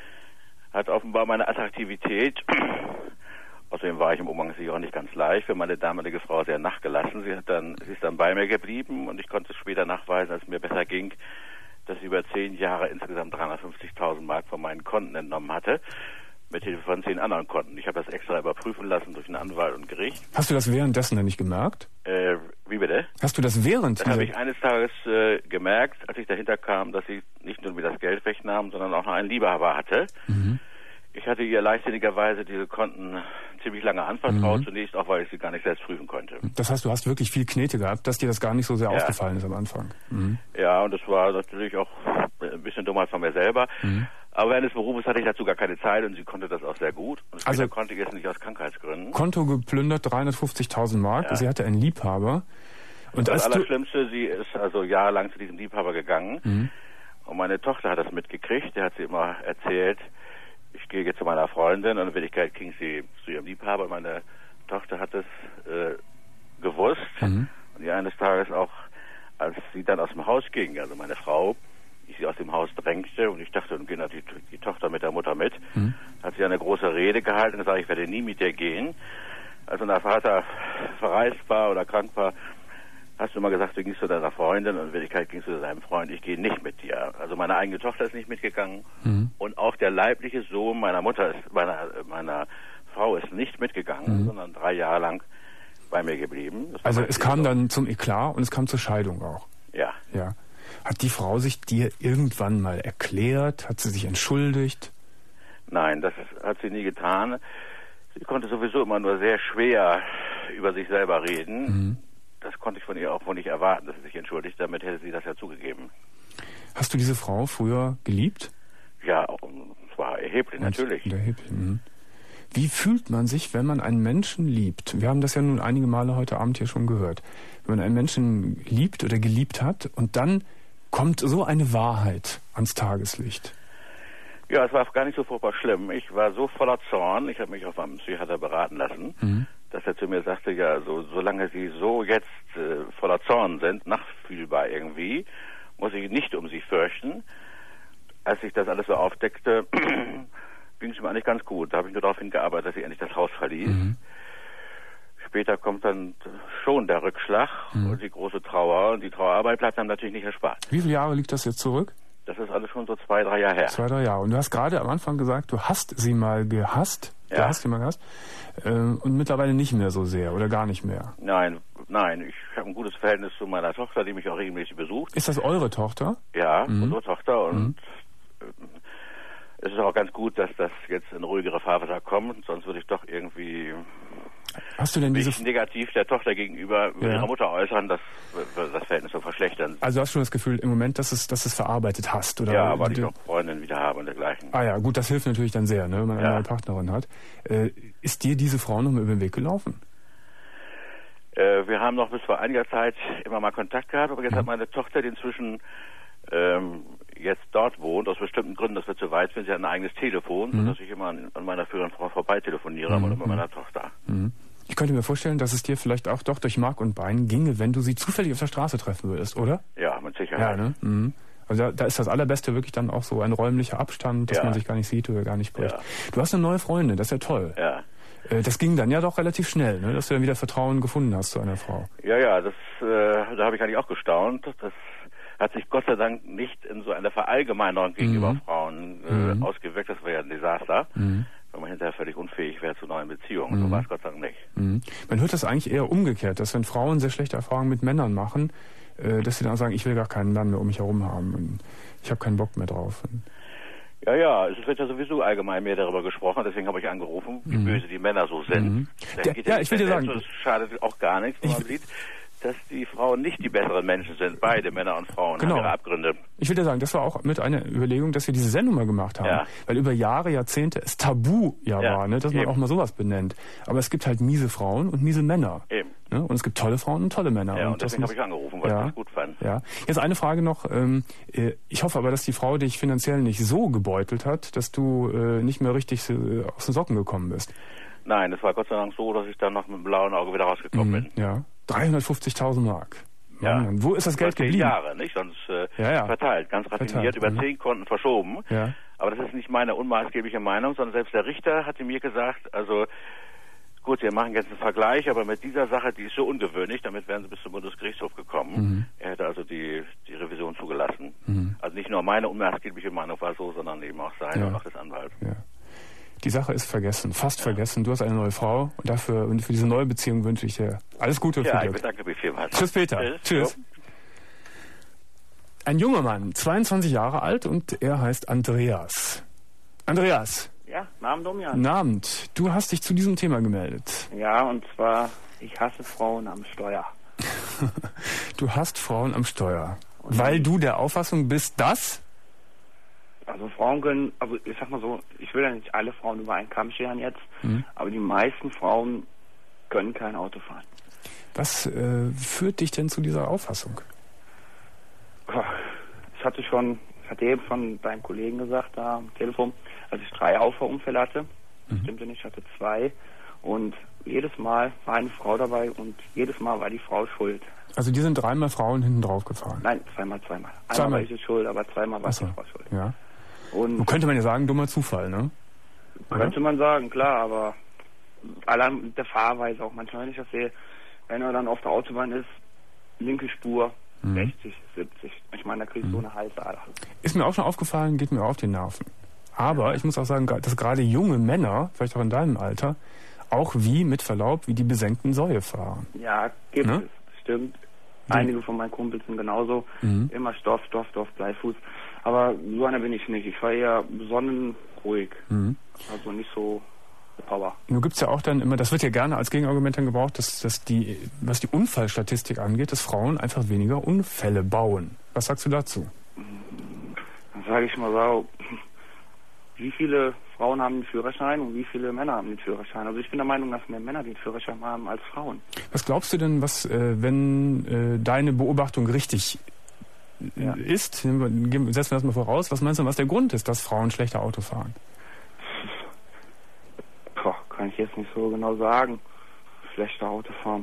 hat offenbar meine Attraktivität, außerdem war ich im Umgang sicher auch nicht ganz leicht, für meine damalige Frau sehr nachgelassen. Sie, hat dann, sie ist dann bei mir geblieben und ich konnte später nachweisen, als es mir besser ging, dass sie über zehn Jahre insgesamt dreihundertfünfzigtausend Mark von meinen Konten entnommen hatte, mit Hilfe von zehn anderen Konten. Ich habe das extra überprüfen lassen durch einen Anwalt und Gericht. Hast du das währenddessen denn nicht gemerkt? Äh, wie bitte? Hast du das während? Das habe ich eines Tages äh, gemerkt, als ich dahinter kam, dass sie nicht nur mir das Geld wegnahm, sondern auch noch einen Liebhaber hatte. Mhm. Ich hatte ihr leichtsinnigerweise diese Konten ziemlich lange anvertraut, mhm. zunächst auch, weil ich sie gar nicht selbst prüfen konnte. Das heißt, du hast wirklich viel Knete gehabt, dass dir das gar nicht so sehr ja. aufgefallen ist am Anfang. Mhm. Ja, und das war natürlich auch ein bisschen Dummheit von mir selber. Mhm. Aber während des Berufes hatte ich dazu gar keine Zeit und sie konnte das auch sehr gut. Und später also konnte ich es nicht aus Krankheitsgründen. Konto geplündert, dreihundertfünfzigtausend Mark. Ja. Sie hatte einen Liebhaber. Und das Allerschlimmste, sie ist also jahrelang zu diesem Liebhaber gegangen. Mhm. Und meine Tochter hat das mitgekriegt. Der hat sie immer erzählt, ich gehe jetzt zu meiner Freundin, und in Wirklichkeit ging sie zu ihrem Liebhaber. Und meine Tochter hat es äh, gewusst. Mhm. Und die eines Tages auch, als sie dann aus dem Haus ging, also meine Frau, ich sie aus dem Haus drängte und ich dachte, dann geht die, die Tochter mit der Mutter mit, mhm. hat sie eine große Rede gehalten und gesagt, ich werde nie mit dir gehen. Als unser Vater verreist war oder krank war, hast du immer gesagt, du gingst zu deiner Freundin und in Wirklichkeit gingst du zu deinem Freund. Ich gehe nicht mit dir. Also meine eigene Tochter ist nicht mitgegangen mhm. und auch der leibliche Sohn meiner Mutter, ist, meiner, meiner Frau ist nicht mitgegangen, mhm. sondern drei Jahre lang bei mir geblieben. Also es kam so. dann zum Eklat und es kam zur Scheidung auch. Ja. Ja. Hat die Frau sich dir irgendwann mal erklärt? Hat sie sich entschuldigt? Nein, das hat sie nie getan. Sie konnte sowieso immer nur sehr schwer über sich selber reden. Mhm. Das konnte ich von ihr auch wohl nicht erwarten, dass sie sich entschuldigt. Damit hätte sie das ja zugegeben. Hast du diese Frau früher geliebt? Ja, auch, zwar erheblich, natürlich. Erheblich, mhm. Wie fühlt man sich, wenn man einen Menschen liebt? Wir haben das ja nun einige Male heute Abend hier schon gehört. Wenn man einen Menschen liebt oder geliebt hat und dann kommt so eine Wahrheit ans Tageslicht. Ja, es war gar nicht so furchtbar schlimm. Ich war so voller Zorn, ich habe mich auf einem Psychiater beraten lassen, mhm. dass er zu mir sagte, ja, so, solange Sie so jetzt äh, voller Zorn sind, nachfühlbar irgendwie, muss ich nicht um Sie fürchten. Als ich das alles so aufdeckte, ging es mir eigentlich ganz gut. Da habe ich nur darauf hingearbeitet, dass ich endlich das Haus verließ. Mhm. Später kommt dann schon der Rückschlag mhm. und die große Trauer. Und die Trauerarbeit bleibt dann natürlich nicht erspart. Wie viele Jahre liegt das jetzt zurück? Das ist alles schon so zwei, drei Jahre her. Zwei, drei Jahre. Und du hast gerade am Anfang gesagt, du hast sie mal gehasst. Ja. Du hast sie mal gehasst. Äh, und mittlerweile nicht mehr so sehr oder gar nicht mehr. Nein, nein. Ich habe ein gutes Verhältnis zu meiner Tochter, die mich auch regelmäßig besucht. Ist das eure Tochter? Ja, mhm. unsere Tochter. Und mhm. es ist auch ganz gut, dass das jetzt in ruhigere Fahrwasser kommt. Sonst würde ich doch irgendwie... Hast du denn diese mich negativ der Tochter gegenüber ja. ihrer Mutter äußern, das, das Verhältnis zu verschlechtern. Also hast du das Gefühl im Moment, dass es, dass es verarbeitet hast? Oder ja, weil ich auch Freundinnen wieder habe und dergleichen. Ah ja, gut, das hilft natürlich dann sehr, ne, wenn man ja. eine neue Partnerin hat. Äh, ist dir diese Frau noch mal über den Weg gelaufen? Äh, wir haben noch bis vor einiger Zeit immer mal Kontakt gehabt, aber jetzt mhm. hat meine Tochter, die inzwischen ähm, jetzt dort wohnt, aus bestimmten Gründen, dass wir zu weit sind, sie hat ein eigenes Telefon, mhm. sodass ich immer an, an meiner früheren Frau vorbei telefoniere, mhm. oder mit meiner Tochter. Mhm. Ich könnte mir vorstellen, dass es dir vielleicht auch doch durch Mark und Bein ginge, wenn du sie zufällig auf der Straße treffen würdest, oder? Ja, mit Sicherheit. Ja, ne? Mhm. Also da, da ist das Allerbeste wirklich dann auch so ein räumlicher Abstand, dass ja. man sich gar nicht sieht oder gar nicht spricht. Ja. Du hast eine neue Freundin, das ist ja toll. Ja. Äh, das ging dann ja doch relativ schnell, ne? Dass du dann wieder Vertrauen gefunden hast zu einer Frau. Ja, ja, das, äh, da habe ich eigentlich auch gestaunt. Das hat sich Gott sei Dank nicht in so einer Verallgemeinerung gegenüber mhm. Frauen äh, mhm. ausgewirkt. Das war ja ein Desaster. Mhm. Wenn man hinterher völlig unfähig wäre zu neuen Beziehungen. Mhm. So war es Gott sei Dank nicht. Mhm. Man hört das eigentlich eher umgekehrt, dass wenn Frauen sehr schlechte Erfahrungen mit Männern machen, äh, dass sie dann auch sagen, ich will gar keinen Mann mehr um mich herum haben und ich habe keinen Bock mehr drauf. Und ja, ja, es wird ja sowieso allgemein mehr darüber gesprochen, deswegen habe ich angerufen, wie mhm. böse die Männer so sind. Mhm. Ja, ja, ich will dir sagen, das schadet auch gar nichts, wenn man sieht, dass die Frauen nicht die besseren Menschen sind. Beide, Männer und Frauen, genau. haben ihre Abgründe. Ich will dir sagen, das war auch mit einer Überlegung, dass wir diese Sendung mal gemacht haben. Ja. Weil über Jahre, Jahrzehnte es Tabu ja, ja war, ne, dass eben. man auch mal sowas benennt. Aber es gibt halt miese Frauen und miese Männer. Eben. Ne? Und es gibt tolle Frauen und tolle Männer. Ja, und, und deswegen habe ich angerufen, weil ja, ich das gut fand. Ja. Jetzt eine Frage noch. Ähm, ich hoffe aber, dass die Frau dich finanziell nicht so gebeutelt hat, dass du äh, nicht mehr richtig äh, aus den Socken gekommen bist. Nein, es war Gott sei Dank so, dass ich dann noch mit dem blauen Auge wieder rausgekommen mhm, bin. Ja. dreihundertfünfzigtausend Mark. Ja. Mann, wo ist das Geld geblieben? Jahre, nicht? Sonst äh, ja, ja. verteilt, ganz raffiniert, verteilt, über mhm. zehn Konten verschoben. Ja. Aber das ist nicht meine unmaßgebliche Meinung, sondern selbst der Richter hatte mir gesagt, also gut, wir machen jetzt einen Vergleich, aber mit dieser Sache, die ist so ungewöhnlich, damit wären sie bis zum Bundesgerichtshof gekommen. Mhm. Er hätte also die, die Revision zugelassen. Mhm. Also nicht nur meine unmaßgebliche Meinung war so, sondern eben auch seine ja. und auch des Anwalts. Ja. Die Sache ist vergessen, fast ja. vergessen. Du hast eine neue Frau und dafür und für diese neue Beziehung wünsche ich dir alles Gute. Ja, für ich bedanke mich vielmals. Tschüss, Peter. Tschüss. Tschüss. Ein junger Mann, zweiundzwanzig Jahre alt und er heißt Andreas. Andreas. Ja, Namen Domian. Guten Abend. Du hast dich zu diesem Thema gemeldet. Ja, und zwar, ich hasse Frauen am Steuer. Du hasst Frauen am Steuer. Und weil du der Auffassung bist, dass... Also Frauen können, also ich sag mal so, ich will ja nicht alle Frauen über einen Kamm scheren jetzt, mhm. aber die meisten Frauen können kein Auto fahren. Was äh, führt dich denn zu dieser Auffassung? Ich hatte schon, ich hatte eben von deinem Kollegen gesagt da am Telefon, als ich drei Auffahrunfälle hatte, mhm. stimmte nicht, ich hatte zwei und jedes Mal war eine Frau dabei und jedes Mal war die Frau schuld. Also die sind dreimal Frauen hinten drauf gefahren? Nein, zweimal, zweimal. Einmal zweimal. war ich die schuld, aber zweimal war so. die Frau schuld. Ja. Und könnte man ja sagen, dummer Zufall, ne? Könnte man sagen, klar, aber allein mit der Fahrweise auch manchmal, wenn ich das sehe, wenn er dann auf der Autobahn ist, linke Spur, mhm. sechzig, siebzig. Ich meine, da kriegst du mhm. so eine Halsader. Ist mir auch schon aufgefallen, geht mir auf die Nerven. Aber ich muss auch sagen, dass gerade junge Männer, vielleicht auch in deinem Alter, auch wie, mit Verlaub, wie die besenkten Säue fahren. Ja, gibt ne? es, stimmt. Die. Einige von meinen Kumpels sind genauso. Mhm. Immer Stoff, Stoff, Stoff, Bleifuß. Aber so einer bin ich nicht. Ich war eher sonnenruhig. Mhm. Also nicht so Power. Nun gibt es ja auch dann immer, das wird ja gerne als Gegenargument dann gebraucht, dass, dass die, was die Unfallstatistik angeht, dass Frauen einfach weniger Unfälle bauen. Was sagst du dazu? Dann sage ich mal so, wie viele Frauen haben den Führerschein und wie viele Männer haben den Führerschein? Also ich bin der Meinung, dass mehr Männer den Führerschein haben als Frauen. Was glaubst du denn, was, äh, wenn äh, deine Beobachtung richtig ja. ist, setzen wir das mal voraus, was meinst du, was der Grund ist, dass Frauen schlechter Auto fahren? Boah, kann ich jetzt nicht so genau sagen. Schlechter Auto fahren.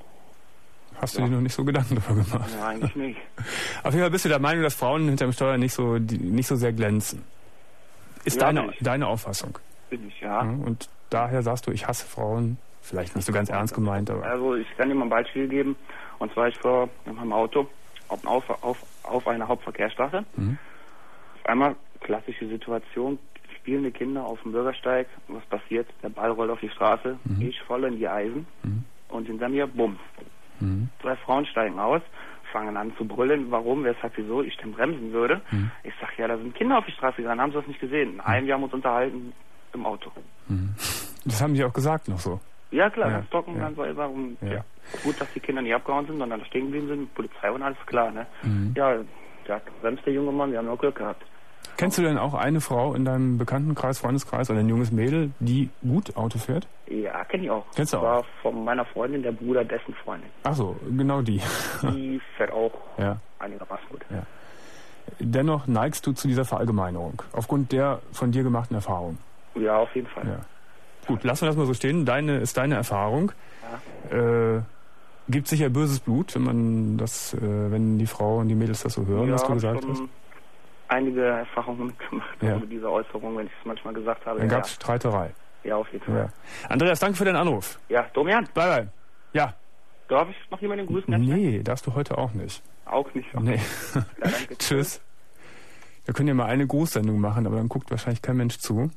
Hast du ja. dir noch nicht so Gedanken darüber gemacht? Ja, eigentlich nicht. Auf jeden Fall bist du der Meinung, dass Frauen hinterm Steuer nicht so, die, nicht so sehr glänzen. Ist ja, deine, deine Auffassung? Bin ich, ja. ja. Und daher sagst du, ich hasse Frauen. Vielleicht nicht so ganz ernst gemeint, aber... Also ich kann dir mal ein Beispiel geben. Und zwar, ich war mit meinem Auto auf, auf, auf, auf einer Hauptverkehrsstraße. Mhm. Auf einmal, klassische Situation, spielende Kinder auf dem Bürgersteig. Was passiert? Der Ball rollt auf die Straße. Mhm. Ich voll in die Eisen. Mhm. Und hinter mir, bumm. Mhm. Drei Frauen steigen aus, fangen an zu brüllen, warum, weshalb, wieso ich denn bremsen würde. Mhm. Ich sag, ja, da sind Kinder auf die Straße gegangen, haben sie das nicht gesehen? Nein, wir haben uns unterhalten im Auto. Mhm. Das haben die auch gesagt noch so? Ja, klar, ja, ganz trocken, ja. ganz sauber. Und ja. ja, gut, dass die Kinder nicht abgehauen sind, sondern da stehen geblieben sind, Polizei und alles klar, ne? Mhm. Ja, da bremst der junge Mann, wir haben noch Glück gehabt. Kennst du denn auch eine Frau in deinem Bekanntenkreis, Freundeskreis oder ein junges Mädel, die gut Auto fährt? Ja, kenn ich auch. Kennst du auch? Das war von meiner Freundin, der Bruder dessen Freundin. Ach so, genau die. Die fährt auch ja. einigermaßen gut. Ja. Dennoch neigst du zu dieser Verallgemeinerung, aufgrund der von dir gemachten Erfahrung. Ja, auf jeden Fall. Ja. Gut, lassen wir das mal so stehen. Deine ist deine Erfahrung. Ja. Äh, gibt sicher böses Blut, wenn man das, äh, wenn die Frau und die Mädels das so hören, ja, was du gesagt hast. Einige Erfahrungen mitgemacht ja. mit dieser Äußerung, wenn ich es manchmal gesagt habe. Dann ja, gab es Streiterei. Ja, auf jeden Fall. Ja. Andreas, danke für deinen Anruf. Ja, Domian. Bye, bye. Ja. Darf ich noch jemanden grüßen? Nee, darfst du heute auch nicht. Auch nicht. Okay. Nee. Ja, danke. Tschüss. Wir können ja mal eine Grußsendung machen, aber dann guckt wahrscheinlich kein Mensch zu.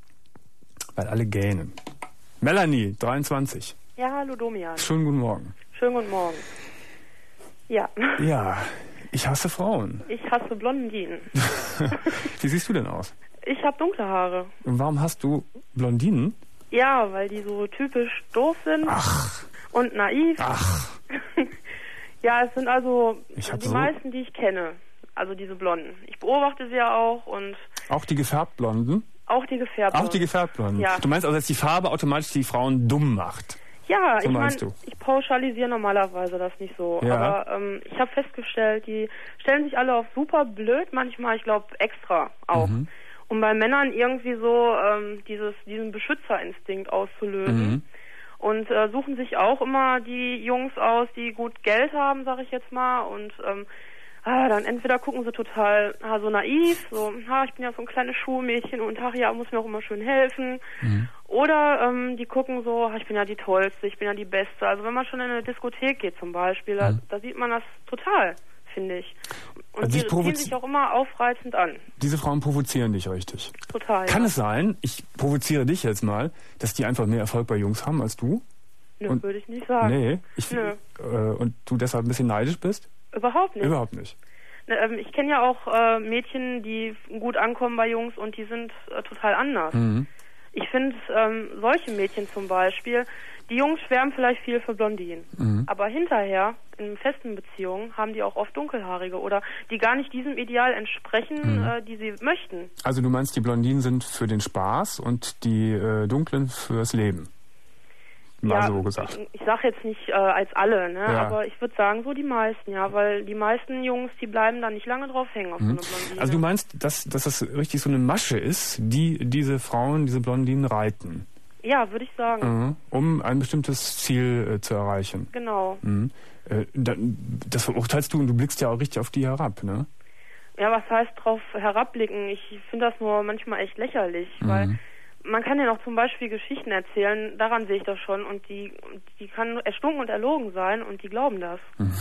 Weil alle gähnen. Melanie, dreiundzwanzig. Ja, hallo Domian. Schönen guten Morgen. Schönen guten Morgen. Ja. Ja, ich hasse Frauen. Ich hasse Blondinen. Wie siehst du denn aus? Ich habe dunkle Haare. Und warum hast du Blondinen? Ja, weil die so typisch doof sind. Ach. Und naiv. Ach. Ja, es sind also die so meisten, die ich kenne. Also diese Blonden. Ich beobachte sie ja auch und... Auch die gefärbt Blonden? Auch die gefärbt Blonden. Auch die gefärbt Blonden? Ja. Du meinst also, dass die Farbe automatisch die Frauen dumm macht? Ja, so ich meine, ich pauschalisiere normalerweise das nicht so. Ja. Aber ähm, ich habe festgestellt, die stellen sich alle auf super blöd, manchmal, ich glaube, extra auch. Mhm. Um bei Männern irgendwie so ähm, dieses, diesen Beschützerinstinkt auszulösen. Mhm. Und äh, suchen sich auch immer die Jungs aus, die gut Geld haben, sag ich jetzt mal. Und ähm, ah, dann entweder gucken sie total ah, so naiv, so, ah, ich bin ja so ein kleines Schulmädchen und ach ja, muss mir auch immer schön helfen. Mhm. Oder ähm, die gucken so, ah, ich bin ja die Tollste, ich bin ja die Beste. Also wenn man schon in eine Diskothek geht zum Beispiel, da, mhm. da sieht man das total, finde ich. Und also die ziehen sich auch immer aufreizend an. Diese Frauen provozieren dich richtig. Total. Kann ja. es sein, ich provoziere dich jetzt mal, dass die einfach mehr Erfolg bei Jungs haben als du? Nö, und, würde ich nicht sagen. Nee, ich, Nö. Äh, und du deshalb ein bisschen neidisch bist? Überhaupt nicht. Überhaupt nicht. Ich kenne ja auch äh, Mädchen, die gut ankommen bei Jungs und die sind äh, total anders. Mhm. Ich finde ähm, solche Mädchen zum Beispiel, die Jungs schwärmen vielleicht viel für Blondinen, mhm. aber hinterher in festen Beziehungen haben die auch oft Dunkelhaarige oder die gar nicht diesem Ideal entsprechen, mhm. äh, die sie möchten. Also du meinst, die Blondinen sind für den Spaß und die äh, Dunklen fürs Leben? Mal ja, so gesagt. Ich, ich sage jetzt nicht äh, als alle, ne? Ja. Aber ich würde sagen so die meisten, ja, weil die meisten Jungs, die bleiben da nicht lange drauf hängen auf mhm. so eine Blondine. Also du meinst, dass, dass das richtig so eine Masche ist, die diese Frauen, diese Blondinen reiten? Ja, würde ich sagen. Mhm. Um ein bestimmtes Ziel äh, zu erreichen. Genau. Mhm. Äh, da, das verurteilst du und du blickst ja auch richtig auf die herab, ne? Ja, was heißt drauf herabblicken? Ich finde das nur manchmal echt lächerlich, mhm. weil man kann ja noch zum Beispiel Geschichten erzählen, daran sehe ich das schon, und die die kann erstunken und erlogen sein und die glauben das.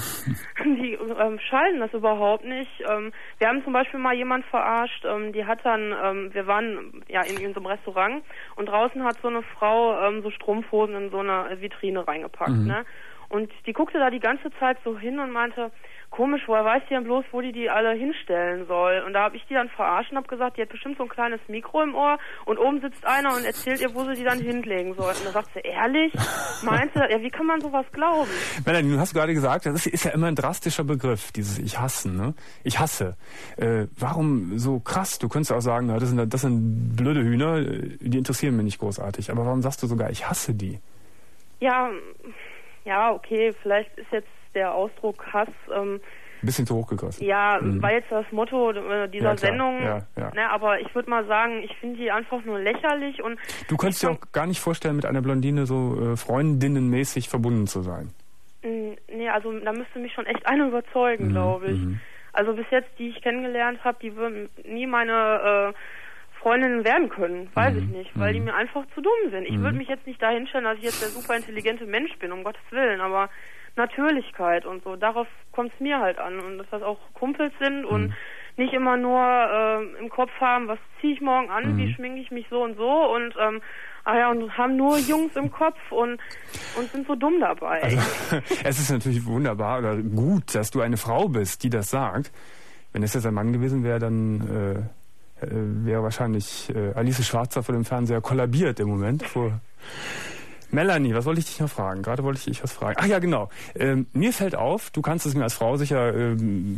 Die ähm, schalten das überhaupt nicht. Ähm, wir haben zum Beispiel mal jemand verarscht, ähm, die hat dann, ähm, wir waren ja in, in so einem Restaurant und draußen hat so eine Frau ähm, so Strumpfhosen in so eine Vitrine reingepackt, mhm. ne? Und die guckte da die ganze Zeit so hin und meinte, komisch, woher weiß die denn bloß, wo die die alle hinstellen soll? Und da habe ich die dann verarscht und habe gesagt, die hat bestimmt so ein kleines Mikro im Ohr und oben sitzt einer und erzählt ihr, wo sie die dann hinlegen soll. Und da sagt sie, ehrlich? Meinte, ja, wie kann man sowas glauben? Melanie, du hast gerade gesagt, das ist, ist ja immer ein drastischer Begriff, dieses Ich hasse, ne? Ich hasse. Äh, warum so krass? Du könntest auch sagen, na, das sind, das sind blöde Hühner, die interessieren mich nicht großartig. Aber warum sagst du sogar, ich hasse die? Ja, ja, okay, vielleicht ist jetzt der Ausdruck Hass ähm, ein bisschen zu hoch gegriffen. Ja, mhm. war jetzt das Motto äh, dieser ja, Sendung. Ja, ja. Ne, aber ich würde mal sagen, ich finde die einfach nur lächerlich. Und du könntest dir auch gar nicht vorstellen, mit einer Blondine so äh, freundinnenmäßig verbunden zu sein. Nee, also da müsste mich schon echt einer überzeugen, mhm. glaube ich. Mhm. Also bis jetzt, die ich kennengelernt habe, die würden nie meine äh, Freundinnen werden können, weiß mhm. ich nicht, weil mhm. die mir einfach zu dumm sind. Ich mhm. würde mich jetzt nicht dahin stellen, dass ich jetzt der super intelligente Mensch bin, um Gottes Willen, aber Natürlichkeit und so, darauf kommt es mir halt an, und dass das auch Kumpels sind und mhm. nicht immer nur äh, im Kopf haben, was ziehe ich morgen an, mhm. wie schminke ich mich so und so, und ähm, ah ja, und haben nur Jungs im Kopf und und sind so dumm dabei. Also, es ist natürlich wunderbar oder gut, dass du eine Frau bist, die das sagt. Wenn es jetzt ein Mann gewesen wäre, dann äh, wäre wahrscheinlich äh, Alice Schwarzer vor dem Fernseher kollabiert im Moment. Vor Melanie, was wollte ich dich noch fragen? Gerade wollte ich dich was fragen. Ach ja, genau. Ähm, mir fällt auf, du kannst es mir als Frau sicher ähm,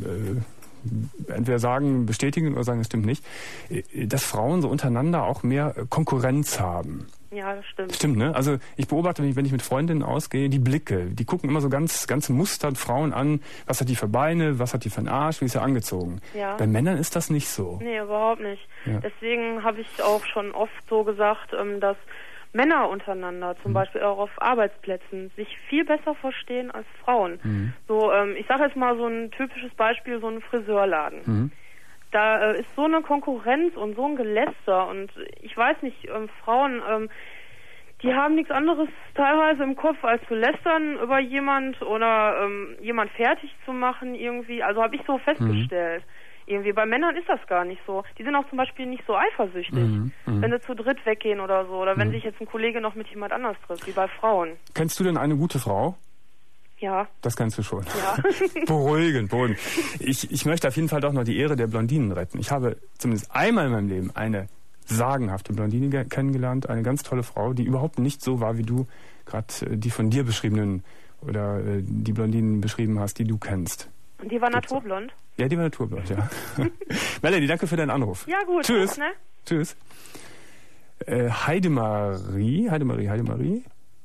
äh, entweder sagen, bestätigen oder sagen, es stimmt nicht, äh, dass Frauen so untereinander auch mehr Konkurrenz haben. Ja, das stimmt. Stimmt, ne? Also ich beobachte, wenn ich, wenn ich mit Freundinnen ausgehe, die Blicke, die gucken immer so ganz, ganz mustert Frauen an, was hat die für Beine, was hat die für einen Arsch, wie ist sie angezogen. Ja. Bei Männern ist das nicht so. Nee, überhaupt nicht. Ja. Deswegen habe ich auch schon oft so gesagt, dass Männer untereinander, zum mhm. Beispiel auch auf Arbeitsplätzen, sich viel besser verstehen als Frauen. Mhm. So, ähm, ich sage jetzt mal so ein typisches Beispiel, so ein Friseurladen. Mhm. Da äh, ist so eine Konkurrenz und so ein Geläster, und ich weiß nicht, ähm, Frauen, ähm, die haben nichts anderes teilweise im Kopf, als zu lästern über jemand oder ähm, jemand fertig zu machen irgendwie. Also habe ich so festgestellt. Mhm. Irgendwie bei Männern ist das gar nicht so. Die sind auch zum Beispiel nicht so eifersüchtig, mhm. wenn sie zu dritt weggehen oder so. Oder wenn mhm. sich jetzt ein Kollege noch mit jemand anders trifft, wie bei Frauen. Kennst du denn eine gute Frau? Ja. Das kannst du schon. Ja. Beruhigend, beruhigend. Ich, ich möchte auf jeden Fall doch noch die Ehre der Blondinen retten. Ich habe zumindest einmal in meinem Leben eine sagenhafte Blondine kennengelernt, eine ganz tolle Frau, die überhaupt nicht so war, wie du gerade die von dir beschriebenen oder äh, die Blondinen beschrieben hast, die du kennst. Und die war naturblond? Ja, die war naturblond, ja. Melanie, danke für deinen Anruf. Ja, gut. Tschüss. Gut, ne? Tschüss. Äh, Heidemarie, Heidemarie, Heidemarie.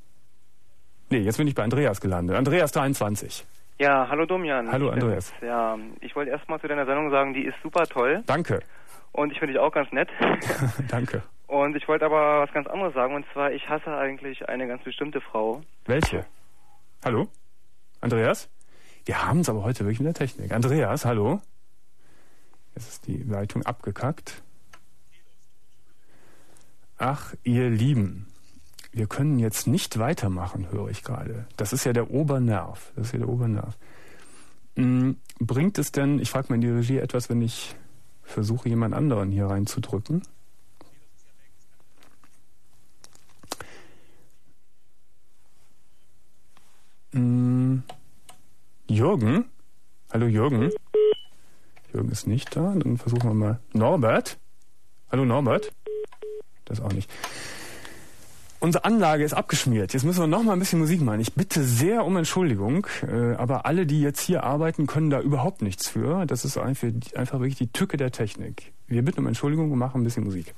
Nee, jetzt bin ich bei Andreas gelandet. Andreas dreiundzwanzig. Ja, hallo Domian. Hallo Andreas. Ich, ja, ich wollte erstmal zu deiner Sendung sagen, die ist super toll. Danke. Und ich finde dich auch ganz nett. Danke. Und ich wollte aber was ganz anderes sagen, und zwar, ich hasse eigentlich eine ganz bestimmte Frau. Welche? Hallo? Andreas? Wir haben es aber heute wirklich mit der Technik. Andreas, hallo? Jetzt ist die Leitung abgekackt. Ach, ihr Lieben. Wir können jetzt nicht weitermachen, höre ich gerade. Das ist ja der Obernerv. Das ist ja der Obernerv. Hm, bringt es denn, ich frage mal in die Regie, etwas, wenn ich versuche, jemand anderen hier reinzudrücken? Hm, Jürgen? Hallo Jürgen? Jürgen ist nicht da. Dann versuchen wir mal. Norbert? Hallo Norbert? Das auch nicht. Unsere Anlage ist abgeschmiert. Jetzt müssen wir noch mal ein bisschen Musik machen. Ich bitte sehr um Entschuldigung, äh, aber alle, die jetzt hier arbeiten, können da überhaupt nichts für. Das ist einfach, einfach wirklich die Tücke der Technik. Wir bitten um Entschuldigung und machen ein bisschen Musik.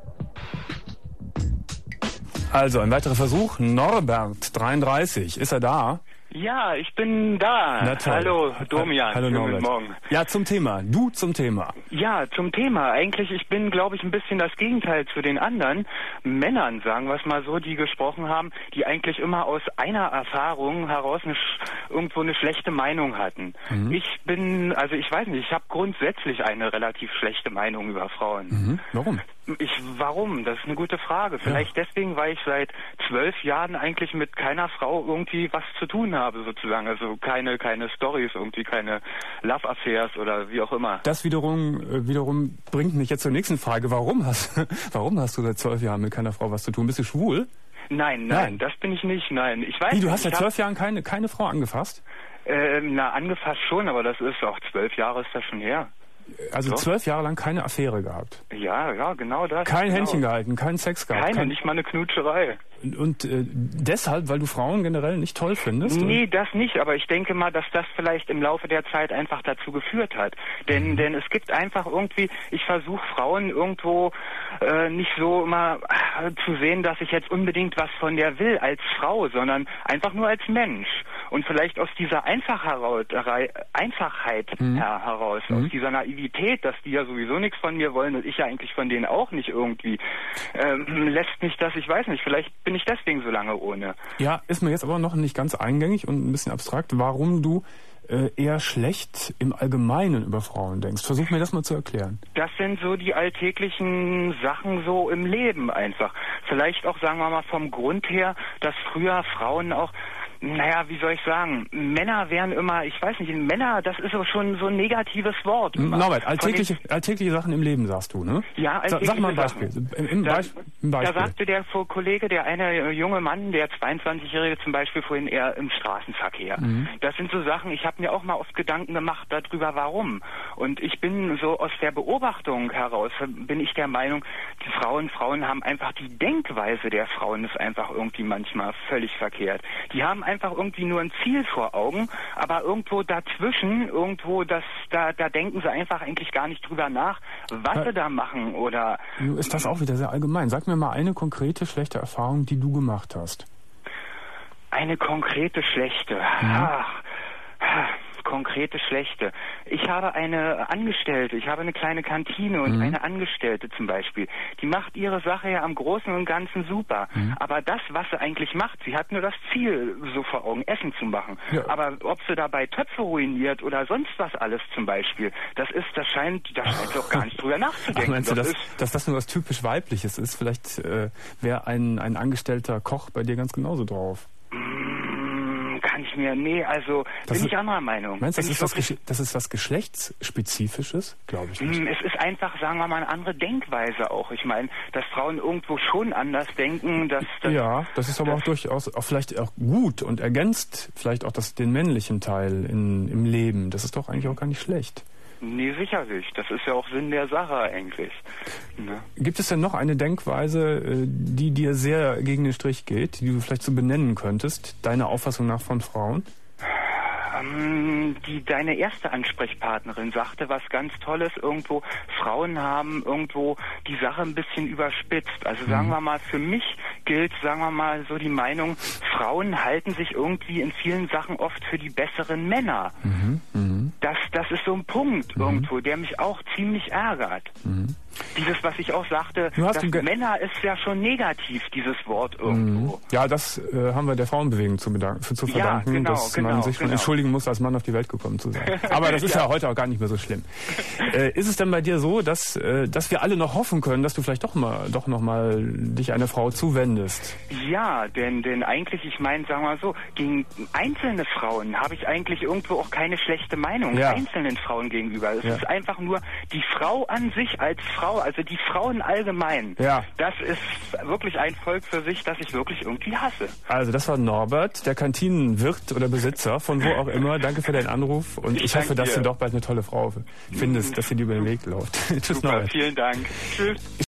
Also, ein weiterer Versuch. Norbert, dreiunddreißig. Ist er da? Ja, ich bin da. Na toll. Hallo, Domian. Hallo, Norbert. Guten Morgen. Ja, zum Thema. Du zum Thema. Ja, zum Thema. Eigentlich, ich bin, glaube ich, ein bisschen das Gegenteil zu den anderen Männern, sagen wir es mal so, die gesprochen haben, die eigentlich immer aus einer Erfahrung heraus eine, irgendwo eine schlechte Meinung hatten. Mhm. Ich bin, also ich weiß nicht, ich habe grundsätzlich eine relativ schlechte Meinung über Frauen. Mhm. Warum? Ich, warum? Das ist eine gute Frage. Vielleicht ja. deswegen, weil ich seit zwölf Jahren eigentlich mit keiner Frau irgendwie was zu tun habe, sozusagen. Also keine, keine Storys, irgendwie keine Love-Affairs oder wie auch immer. Das wiederum, wiederum bringt mich jetzt zur nächsten Frage. Warum hast, warum hast du seit zwölf Jahren mit keiner Frau was zu tun? Bist du schwul? Nein, nein, nein. Das bin ich nicht, nein. Ich weiß Wie, du nicht, hast seit zwölf Jahren keine, keine Frau angefasst? Äh, na, angefasst schon, aber das ist auch zwölf Jahre ist das schon her. Also zwölf Jahre lang keine Affäre gehabt? Ja, ja, genau das. Kein genau. Händchen gehalten, keinen Sex gehabt? Keine, kein... nicht mal eine Knutscherei. Und, und äh, deshalb, weil du Frauen generell nicht toll findest? Nee, oder? Das nicht, aber ich denke mal, dass das vielleicht im Laufe der Zeit einfach dazu geführt hat. Denn, mhm. denn es gibt einfach irgendwie, ich versuche Frauen irgendwo äh, nicht so immer äh, zu sehen, dass ich jetzt unbedingt was von der will als Frau, sondern einfach nur als Mensch. Und vielleicht aus dieser Einfach heraus, Einfachheit mhm. her, heraus, mhm. aus dieser Naivität, dass die ja sowieso nichts von mir wollen und ich ja eigentlich von denen auch nicht irgendwie, ähm, lässt mich das, ich weiß nicht, vielleicht bin ich deswegen so lange ohne. Ja, ist mir jetzt aber noch nicht ganz eingängig und ein bisschen abstrakt, warum du äh, eher schlecht im Allgemeinen über Frauen denkst. Versuch mir das mal zu erklären. Das sind so die alltäglichen Sachen so im Leben einfach. Vielleicht auch, sagen wir mal, vom Grund her, dass früher Frauen auch, naja, wie soll ich sagen, Männer wären immer, ich weiß nicht, Männer, das ist so schon so ein negatives Wort. Norbert, alltägliche, alltägliche Sachen im Leben, sagst du, ne? Ja, alltägliche Sag mal ein Beispiel. Im, im da, Beisp im Beispiel. Da sagte der Kollege, der eine junge Mann, der zweiundzwanzigjährige zum Beispiel vorhin eher im Straßenverkehr. Mhm. Das sind so Sachen, ich habe mir auch mal oft Gedanken gemacht darüber, warum. Und ich bin so aus der Beobachtung heraus, bin ich der Meinung, die Frauen, Frauen haben einfach die Denkweise der Frauen ist einfach irgendwie manchmal völlig verkehrt. Die haben einfach irgendwie nur ein Ziel vor Augen, aber irgendwo dazwischen, irgendwo, das, da, da denken sie einfach eigentlich gar nicht drüber nach, was ja. sie da machen oder... Ist das auch wieder sehr allgemein? Sag mir mal eine konkrete schlechte Erfahrung, die du gemacht hast. Eine konkrete schlechte? Mhm. Ach, konkrete schlechte. Ich habe eine Angestellte, ich habe eine kleine Kantine und mhm. eine Angestellte zum Beispiel, die macht ihre Sache ja am Großen und Ganzen super. Mhm. Aber das, was sie eigentlich macht, sie hat nur das Ziel so vor Augen, Essen zu machen. Ja. Aber ob sie dabei Töpfe ruiniert oder sonst was alles zum Beispiel, das ist, das scheint, da scheint doch gar nicht drüber nachzudenken. Ach, meinst du, das dass, dass das nur was typisch Weibliches ist? Vielleicht äh, wäre ein, ein angestellter Koch bei dir ganz genauso drauf. Kann ich mir, nee, also das bin ist, ich anderer Meinung. Meinst du, das, ist was, das ist was Geschlechtsspezifisches? Glaube ich nicht. Es ist einfach, sagen wir mal, eine andere Denkweise auch. Ich meine, dass Frauen irgendwo schon anders denken. Dass, dass ja, das ist aber auch durchaus auch vielleicht auch gut und ergänzt vielleicht auch das, den männlichen Teil in, im Leben. Das ist doch eigentlich auch gar nicht schlecht. Nee, sicherlich. Das ist ja auch Sinn der Sache eigentlich. Ne? Gibt es denn noch eine Denkweise, die dir sehr gegen den Strich geht, die du vielleicht so benennen könntest, deiner Auffassung nach von Frauen? Die, deine erste Ansprechpartnerin sagte was ganz Tolles irgendwo, Frauen haben irgendwo die Sache ein bisschen überspitzt. Also sagen mhm. wir mal, für mich gilt, sagen wir mal, so die Meinung, Frauen halten sich irgendwie in vielen Sachen oft für die besseren Männer. Mhm. Mhm. Das, das ist so ein Punkt mhm. irgendwo, der mich auch ziemlich ärgert. Mhm. Dieses, was ich auch sagte, dass Männer ist ja schon negativ, dieses Wort irgendwo. Ja, das äh, haben wir der Frauenbewegung zu, für, zu verdanken, ja, genau, dass genau, man sich genau. entschuldigen muss, als Mann auf die Welt gekommen zu sein. Aber das ist ja. ja heute auch gar nicht mehr so schlimm. Äh, ist es denn bei dir so, dass, äh, dass wir alle noch hoffen können, dass du vielleicht doch mal, doch noch mal dich einer Frau zuwendest? Ja, denn, denn eigentlich, ich meine, sagen wir mal so, gegen einzelne Frauen habe ich eigentlich irgendwo auch keine schlechte Meinung, ja. einzelnen Frauen gegenüber. Es ja. ist einfach nur die Frau an sich als Frau, also die Frauen allgemein, ja. das ist wirklich ein Volk für sich, das ich wirklich irgendwie hasse. Also das war Norbert, der Kantinenwirt oder Besitzer, von wo auch immer. Danke für deinen Anruf und ich, ich hoffe, dass dir. du doch bald eine tolle Frau findest, dass sie dir über den Weg läuft. Tschüss, Norbert. Vielen Dank. Tschüss.